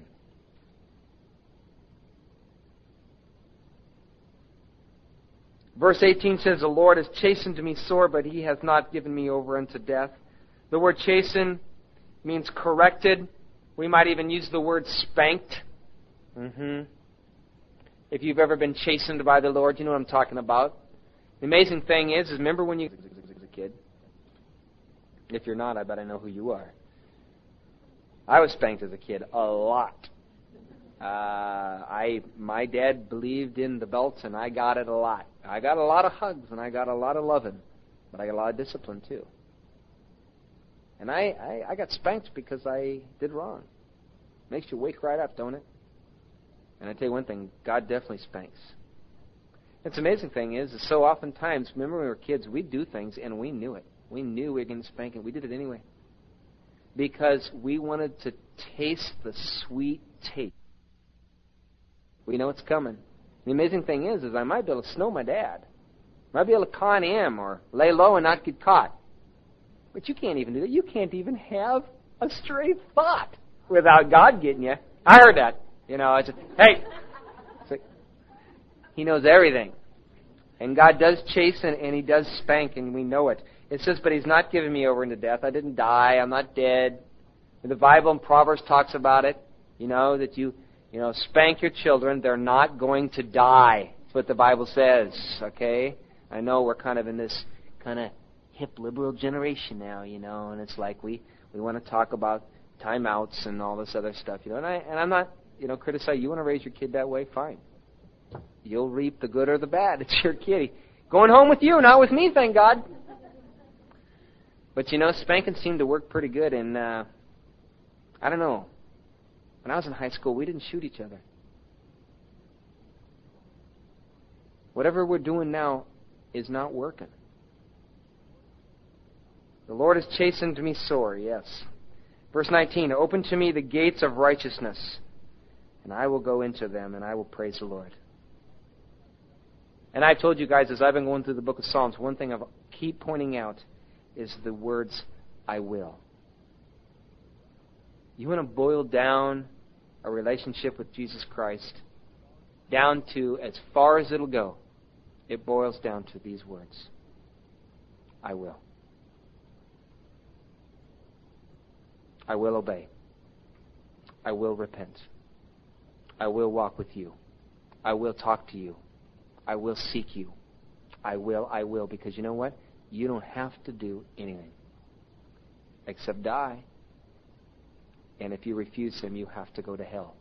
Verse eighteen says, the Lord has chastened me sore, but He hath not given me over unto death. The word chasten means corrected. We might even use the word spanked. Mm-hmm. If you've ever been chastened by the Lord, you know what I'm talking about. The amazing thing is, is remember when you as a kid? If you're not, I bet I know who you are. I was spanked as a kid a lot. Uh, I my dad believed in the belts, and I got it a lot. I got a lot of hugs, and I got a lot of loving, but I got a lot of discipline too. And I, I, I got spanked because I did wrong. Makes you wake right up, don't it? And I tell you one thing, God definitely spanks. It's the amazing thing is, is so oftentimes, remember when we were kids, we'd do things and we knew it. We knew we were getting spanked, and we did it anyway. Because we wanted to taste the sweet taste. We know it's coming. The amazing thing is, is I might be able to snow my dad. I might be able to con him or lay low and not get caught. But you can't even do that. You can't even have a stray thought without God getting you. I heard that. You know, I said, hey. It's like, He knows everything. And God does chasten and He does spank, and we know it. It says, but He's not given me over into death. I didn't die. I'm not dead. The Bible in Proverbs talks about it. You know, that you, you know, spank your children. They're not going to die. That's what the Bible says. Okay? I know we're kind of in this kind of hip liberal generation now, you know, and it's like we, we want to talk about timeouts and all this other stuff, you know, and, I, and I'm not, you know, criticizing. You want to raise your kid that way? Fine. You'll reap the good or the bad. It's your kid. Going home with you, not with me, thank God. But, you know, spanking seemed to work pretty good, and uh, I don't know. When I was in high school, we didn't shoot each other. Whatever we're doing now is not working. The Lord has chastened me sore, yes. Verse nineteen, open to me the gates of righteousness, and I will go into them, and I will praise the Lord. And I told you guys, as I've been going through the book of Psalms, one thing I keep pointing out is the words, I will. You want to boil down a relationship with Jesus Christ, down to, as far as it'll go, it boils down to these words: I will. I will obey. I will repent. I will walk with you. I will talk to you. I will seek you. I will, I will, because you know what? You don't have to do anything except die. And if you refuse Him, you have to go to hell.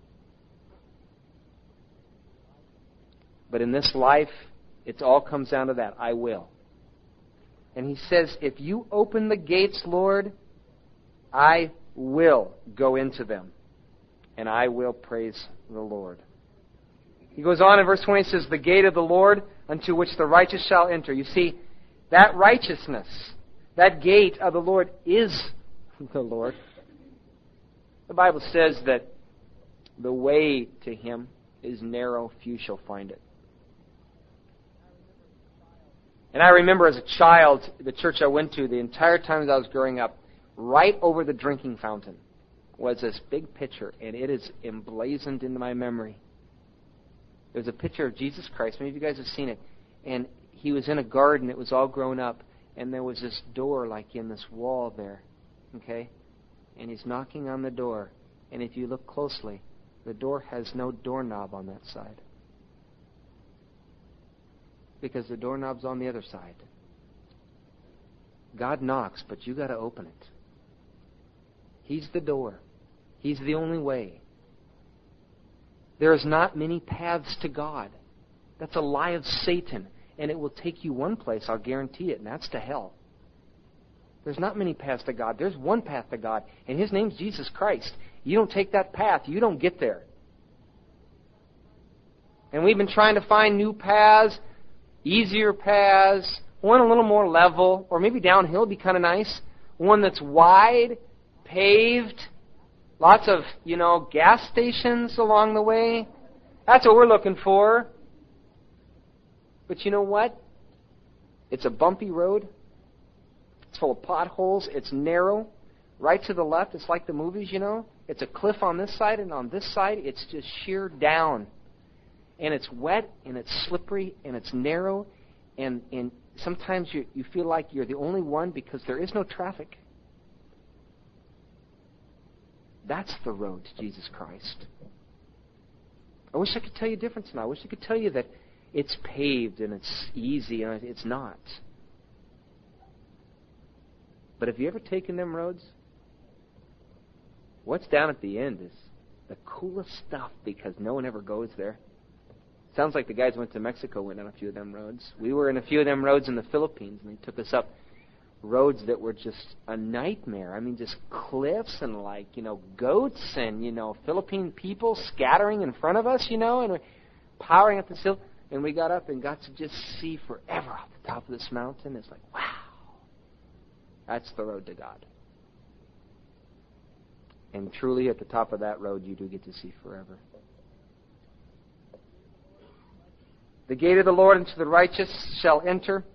But in this life, it all comes down to that: I will. And He says, if you open the gates, Lord, I will go into them, and I will praise the Lord. He goes on in verse twenty, he says, the gate of the Lord unto which the righteous shall enter. You see, that righteousness, that gate of the Lord is the Lord. The Bible says that the way to Him is narrow, few shall find it. And I remember as a child, the church I went to, the entire time as I was growing up, right over the drinking fountain was this big picture, and it is emblazoned into my memory. There's a picture of Jesus Christ. Many of you guys have seen it. And He was in a garden. It was all grown up. And there was this door like in this wall there. Okay? And He's knocking on the door. And if you look closely, the door has no doorknob on that side. Because the doorknob's on the other side. God knocks, but you got to open it. He's the door. He's the only way. There is not many paths to God. That's a lie of Satan. And it will take you one place, I'll guarantee it, and that's to hell. There's not many paths to God. There's one path to God, and His name's Jesus Christ. You don't take that path, you don't get there. And we've been trying to find new paths, easier paths, one a little more level, or maybe downhill would be kind of nice. One that's wide, paved, lots of, you know, gas stations along the way. That's what we're looking for. But you know what? It's a bumpy road. It's full of potholes. It's narrow. Right to the left, it's like the movies, you know. It's a cliff on this side, and on this side, it's just sheer down. And it's wet, and it's slippery, and it's narrow. And, and sometimes you, you feel like you're the only one because there is no traffic. That's the road to Jesus Christ. I wish I could tell you different tonight. I wish I could tell you that it's paved and it's easy, and it's not. But have you ever taken them roads? What's down at the end is the coolest stuff because no one ever goes there. Sounds like the guys who went to Mexico went on a few of them roads. We were in a few of them roads in the Philippines, and they took us up roads that were just a nightmare. I mean, just cliffs and, like, you know, goats and, you know, Philippine people scattering in front of us, you know, and we're powering up this hill. And we got up and got to just see forever off the top of this mountain. It's like, wow. That's the road to God. And truly, at the top of that road, you do get to see forever. The gate of the Lord into the righteous shall enter.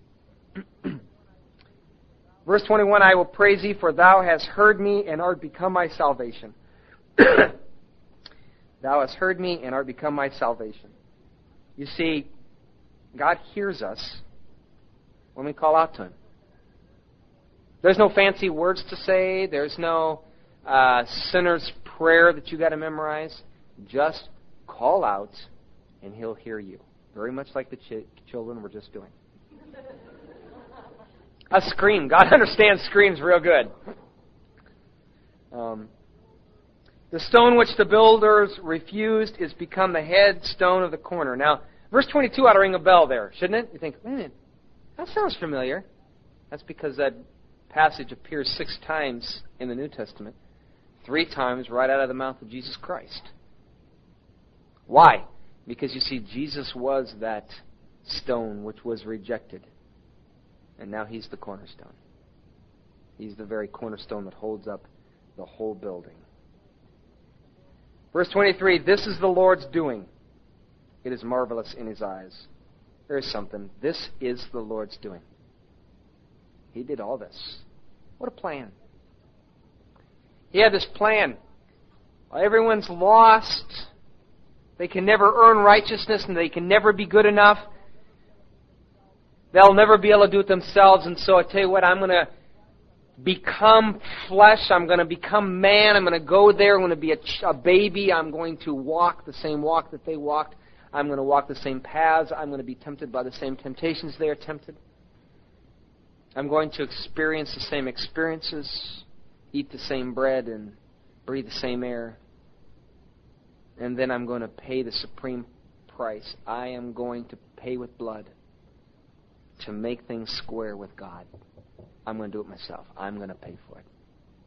Verse twenty-one, I will praise Thee, for Thou hast heard me and art become my salvation. Thou hast heard me and art become my salvation. You see, God hears us when we call out to Him. There's no fancy words to say. There's no uh, sinner's prayer that you got to memorize. Just call out, and He'll hear you. Very much like the ch- children were just doing. A scream. God understands screams real good. Um, the stone which the builders refused is become the head stone of the corner. Now, verse twenty-two ought to ring a bell there, shouldn't it? You think, wait a minute, that sounds familiar. That's because that passage appears six times in the New Testament. Three times right out of the mouth of Jesus Christ. Why? Because you see, Jesus was that stone which was rejected. And now He's the cornerstone. He's the very cornerstone that holds up the whole building. Verse twenty-three, this is the Lord's doing. It is marvelous in His eyes. There's something. This is the Lord's doing. He did all this. What a plan. He had this plan Everyone's lost. They can never earn righteousness and they can never be good enough. They'll never be able to do it themselves. And so I tell you what, I'm going to become flesh. I'm going to become man. I'm going to go there. I'm going to be a, ch- a baby. I'm going to walk the same walk that they walked. I'm going to walk the same paths. I'm going to be tempted by the same temptations they are tempted. I'm going to experience the same experiences, eat the same bread, and breathe the same air. And then I'm going to pay the supreme price. I am going to pay with blood to make things square with God. I'm going to do it myself. I'm going to pay for it.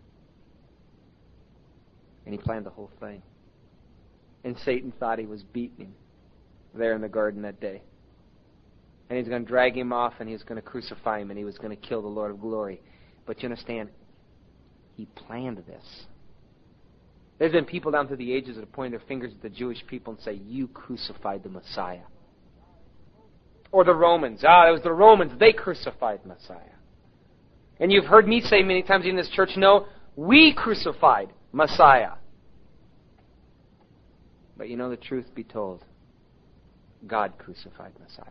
And he planned the whole thing. And Satan thought he was beating him there in the garden that day. And he's going to drag him off and he's going to crucify him and he was going to kill the Lord of glory. But you understand, he planned this. There's been people down through the ages that have pointed their fingers at the Jewish people and say, you crucified the Messiah. Or the Romans. Ah, it was the Romans. They crucified Messiah. And you've heard me say many times in this church, no, we crucified Messiah. But you know, the truth be told, God crucified Messiah.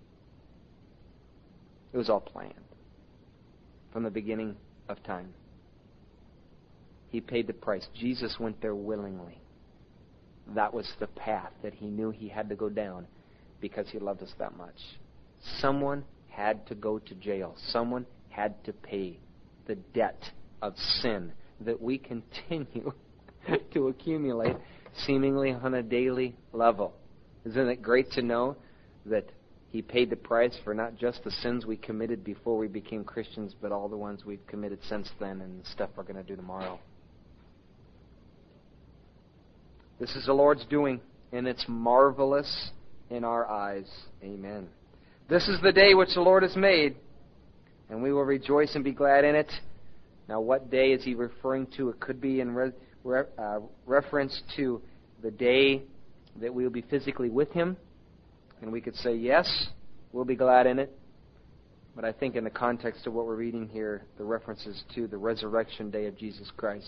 It was all planned from the beginning of time. He paid the price. Jesus went there willingly. That was the path that he knew he had to go down because he loved us that much. Someone had to go to jail. Someone had to pay the debt of sin that we continue to accumulate seemingly on a daily level. Isn't it great to know that he paid the price for not just the sins we committed before we became Christians, but all the ones we've committed since then and the stuff we're going to do tomorrow. This is the Lord's doing, and it's marvelous in our eyes. Amen. This is the day which the Lord has made, and we will rejoice and be glad in it. Now, what day is he referring to? It could be in re- re- uh, reference to the day that we will be physically with him. And we could say, yes, we'll be glad in it. But I think in the context of what we're reading here, the reference is to the resurrection day of Jesus Christ.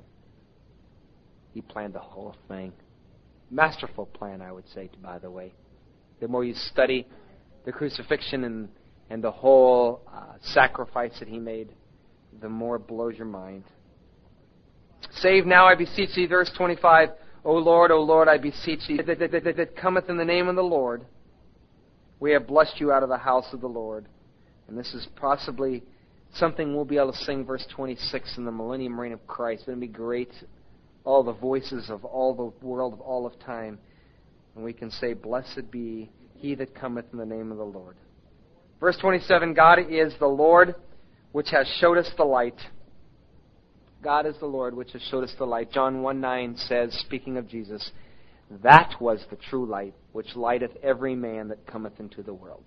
He planned the whole thing. Masterful plan, I would say, by the way. The more you study the crucifixion and, and the whole uh, sacrifice that he made, the more it blows your mind. Save now, I beseech thee, verse twenty-five. O Lord, O Lord, I beseech thee, that, that, that, that cometh in the name of the Lord. We have blessed you out of the house of the Lord. And this is possibly something we'll be able to sing, verse twenty-six, in the millennium reign of Christ. It would be great, all the voices of all the world of all of time. And we can say, blessed be he that cometh in the name of the Lord. Verse twenty-seven, God is the Lord which has showed us the light. God is the Lord which has showed us the light. John one nine says, speaking of Jesus, that was the true light, which lighteth every man that cometh into the world.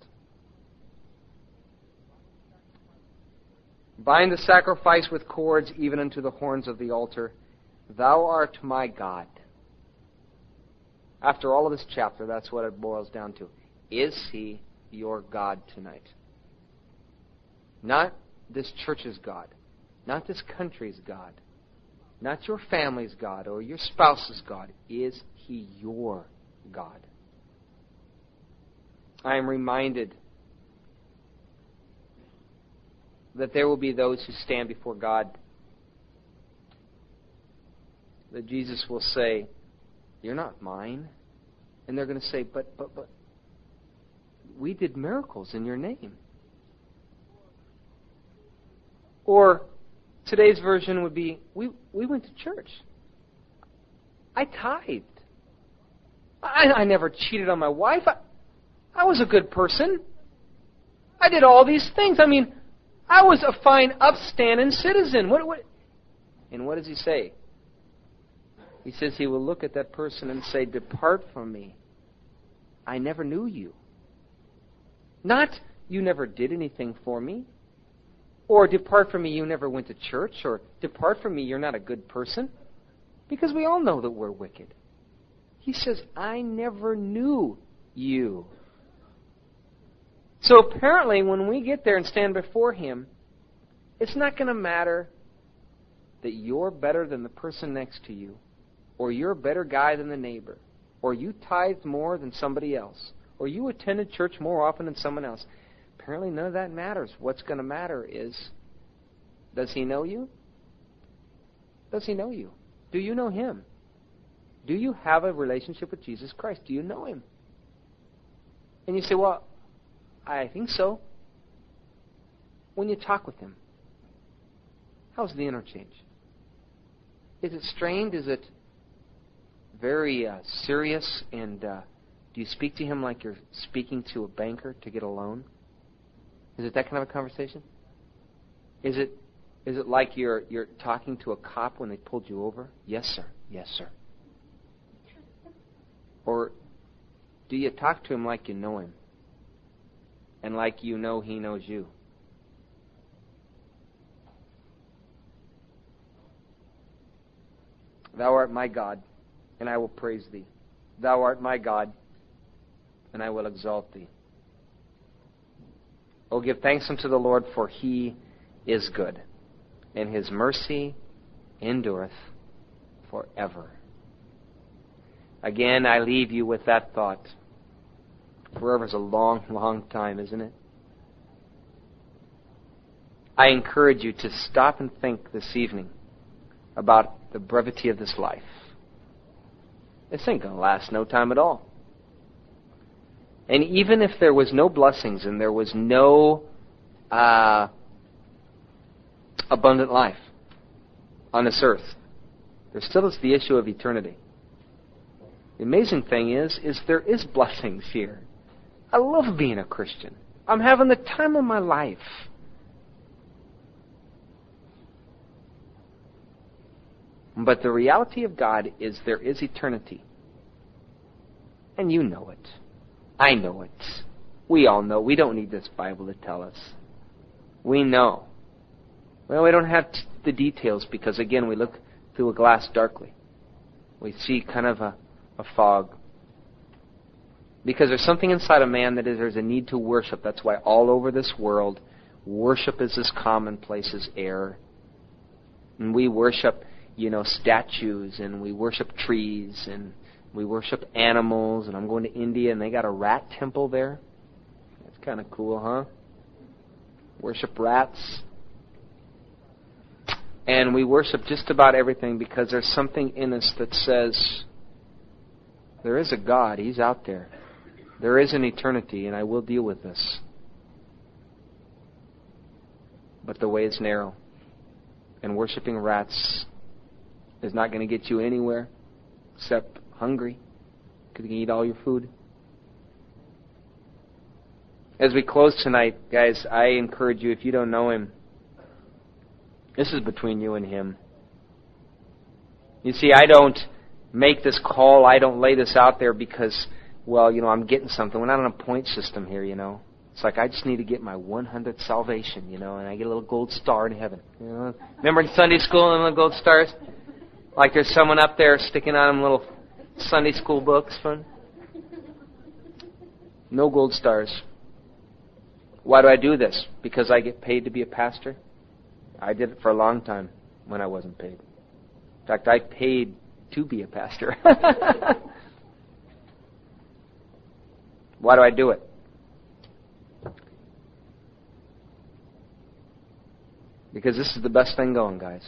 Bind the sacrifice with cords even unto the horns of the altar. Thou art my God. After all of this chapter, that's what it boils down to. Is he your God tonight? Not this church's God. Not this country's God. Not your family's God or your spouse's God. Is he your God? I am reminded that there will be those who stand before God, that Jesus will say, you're not mine. And they're going to say, but, but, but, we did miracles in your name. Or today's version would be, we, we went to church. I tithed. I, I never cheated on my wife. I, I was a good person. I did all these things. I mean, I was a fine, upstanding citizen. What, what? And what does he say? He says he will look at that person and say, depart from me. I never knew you. Not, you never did anything for me. Or depart from me, you never went to church. Or depart from me, you're not a good person. Because we all know that we're wicked. He says, I never knew you. So apparently when we get there and stand before him, it's not going to matter that you're better than the person next to you. or you're a better guy than the neighbor, or you tithed more than somebody else, or you attended church more often than someone else. Apparently none of that matters. What's going to matter is, does he know you? Does he know you? Do you know him? Do you have a relationship with Jesus Christ? Do you know him? And you say, well, I think so. When you talk with him, how's the interchange? Is it strained? Is it very uh, serious? And uh, do you speak to him like you're speaking to a banker to get a loan? Is it that kind of a conversation? Is it is it like you're you're talking to a cop when they pulled you over? Yes, sir. Yes, sir. Or do you talk to him like you know him? And like you know he knows you? Thou art my God, and I will praise thee. Thou art my God, and I will exalt thee. Oh, give thanks unto the Lord, for he is good, and his mercy endureth forever. Again, I leave you with that thought. Forever is a long, long time, isn't it? I encourage you to stop and think this evening about the brevity of this life. This ain't going to last no time at all. And even if there was no blessings and there was no uh, abundant life on this earth, there still is the issue of eternity. The amazing thing is, is there is blessings here. I love being a Christian. I'm having the time of my life. But the reality of God is there is eternity. And you know it. I know it. We all know. We don't need this Bible to tell us. We know. Well, we don't have t- the details because, again, we look through a glass darkly. We see kind of a, a fog. Because there's something inside a man that is there's a need to worship. That's why all over this world, worship is as commonplace as air. And we worship, you know, statues, and we worship trees, and we worship animals. And I'm going to India, and they got a rat temple there. That's kind of cool, huh? Worship rats. And we worship just about everything because there's something in us that says, there is a God. He's out there. There is an eternity, and I will deal with this. But the way is narrow. And worshiping rats is not going to get you anywhere except hungry, because you can eat all your food. As we close tonight, guys, I encourage you, if you don't know him, this is between you and him. You see, I don't make this call, I don't lay this out there because, well, you know, I'm getting something. We're not on a point system here, you know. It's like I just need to get my one hundredth salvation, you know, and I get a little gold star in heaven. You know? Remember in Sunday school, them little gold stars? Like there's someone up there sticking on them little Sunday school books. Fun. No gold stars. Why do I do this? Because I get paid to be a pastor? I did it for a long time when I wasn't paid. In fact, I paid to be a pastor. Why do I do it? Because this is the best thing going, guys.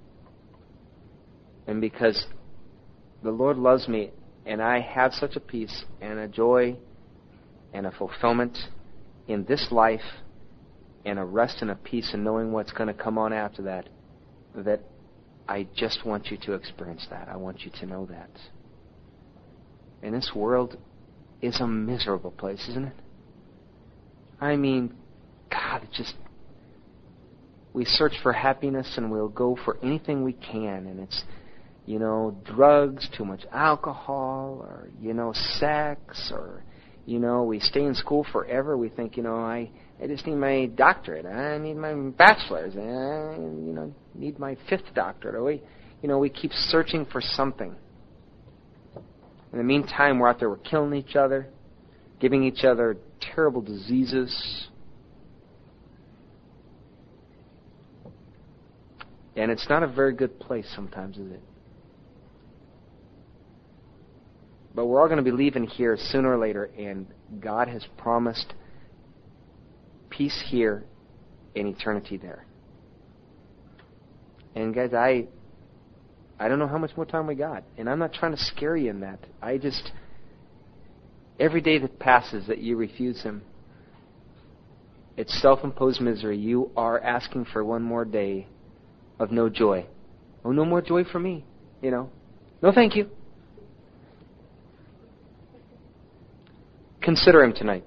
And because the Lord loves me, and I have such a peace and a joy and a fulfillment in this life and a rest and a peace in knowing what's going to come on after that, that I just want you to experience that. I want you to know that. And this world is a miserable place, isn't it? I mean, God, it just... We search for happiness and we'll go for anything we can. And it's, you know, drugs, too much alcohol, or, you know, sex, or, you know, we stay in school forever. We think, you know, I, I just need my doctorate. I need my bachelor's. I, you know, need my fifth doctorate. Or we, you know, we keep searching for something. In the meantime, we're out there, we're killing each other, giving each other terrible diseases. And it's not a very good place sometimes, is it? But we're all going to be leaving here sooner or later, and God has promised peace here and eternity there. And guys, I I don't know how much more time we got, and I'm not trying to scare you in that. I just, every day that passes that you refuse Him, it's self-imposed misery. You are asking for one more day of no joy. Oh, no more joy for me, you know. No, thank you. Consider Him tonight.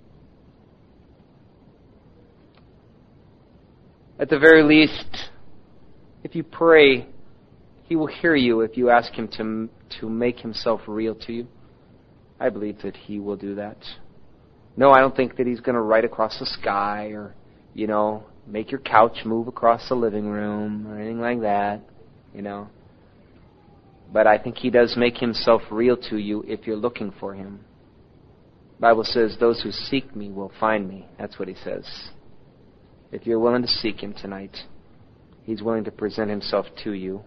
At the very least, if you pray, He will hear you if you ask Him to, to make Himself real to you. I believe that He will do that. No, I don't think that He's going to write across the sky or, you know, make your couch move across the living room or anything like that, you know. But I think He does make Himself real to you if you're looking for Him. The Bible says, those who seek me will find me. That's what He says. If you're willing to seek Him tonight, He's willing to present Himself to you.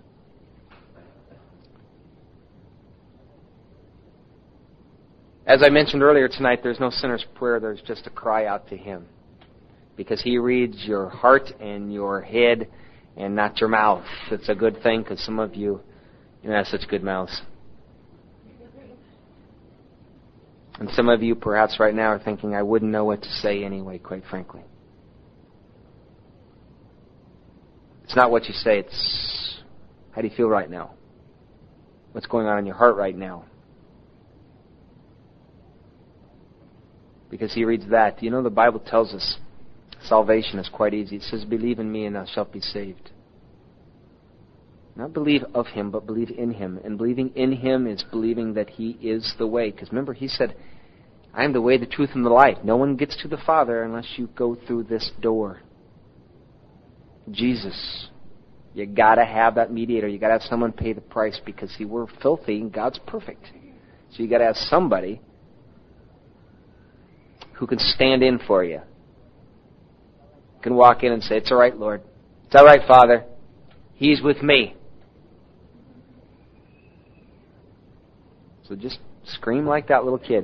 As I mentioned earlier tonight, there's no sinner's prayer. There's just a cry out to Him. Because He reads your heart and your head and not your mouth. It's a good thing because some of you, you have such good mouths. And some of you perhaps right now are thinking, I wouldn't know what to say anyway, quite frankly. It's not what you say, it's how do you feel right now? What's going on in your heart right now? Because He reads that. You know, the Bible tells us salvation is quite easy. It says, believe in me and thou shalt be saved. Not believe of Him, but believe in Him. And believing in Him is believing that He is the way. Because remember, He said, I am the way, the truth, and the life. No one gets to the Father unless you go through this door. Jesus. You got to have that mediator. You got to have someone pay the price because, see, we're filthy and God's perfect. So you got to have somebody who can stand in for you. Can walk in and say, it's all right, Lord. It's all right, Father. He's with me. So just scream like that little kid.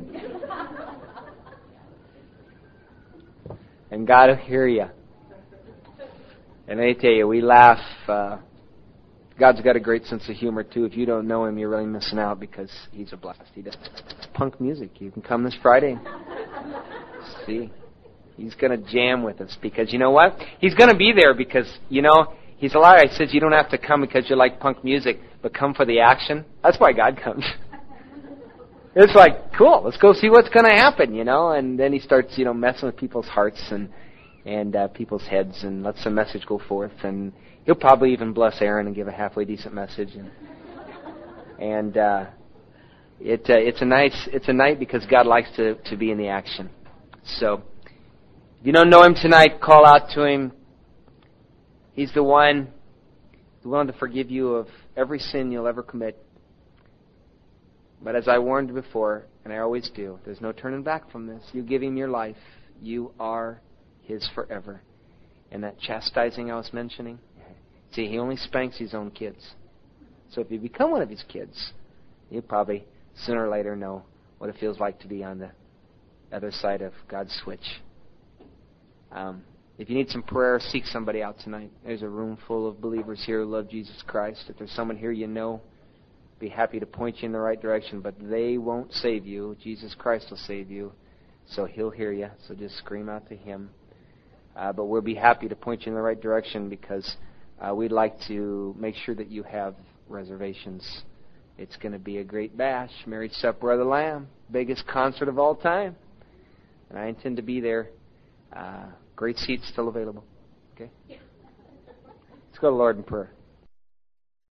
And God will hear you. And I tell you, we laugh. Uh, God's got a great sense of humor, too. If you don't know Him, you're really missing out because He's a blast. He does punk music. You can come this Friday. See? He's going to jam with us because, you know what? He's going to be there because, you know, He's a liar. He says you don't have to come because you like punk music, but come for the action. That's why God comes. It's like, cool, let's go see what's going to happen, you know. And then He starts, you know, messing with people's hearts and and uh, people's heads and lets the message go forth. And He'll probably even bless Aaron and give a halfway decent message. And, and uh, it uh, it's a nice it's a night because God likes to, to be in the action. So if you don't know Him tonight, call out to Him. He's the one who's willing to forgive you of every sin you'll ever commit. But as I warned before, and I always do, there's no turning back from this. You give Him your life, you are His forever. And that chastising I was mentioning, see, He only spanks His own kids. So if you become one of His kids, you'll probably sooner or later know what it feels like to be on the other side of God's switch. Um, if you need some prayer, seek somebody out tonight. There's a room full of believers here who love Jesus Christ. If there's someone here you know, be happy to point you in the right direction, but they won't save you. Jesus Christ will save you, so He'll hear you. So just scream out to Him. Uh, but we'll be happy to point you in the right direction because uh, we'd like to make sure that you have reservations. It's going to be a great bash, marriage supper of the Lamb, biggest concert of all time. And I intend to be there. Uh, great seats still available. Okay? Let's go to the Lord in prayer.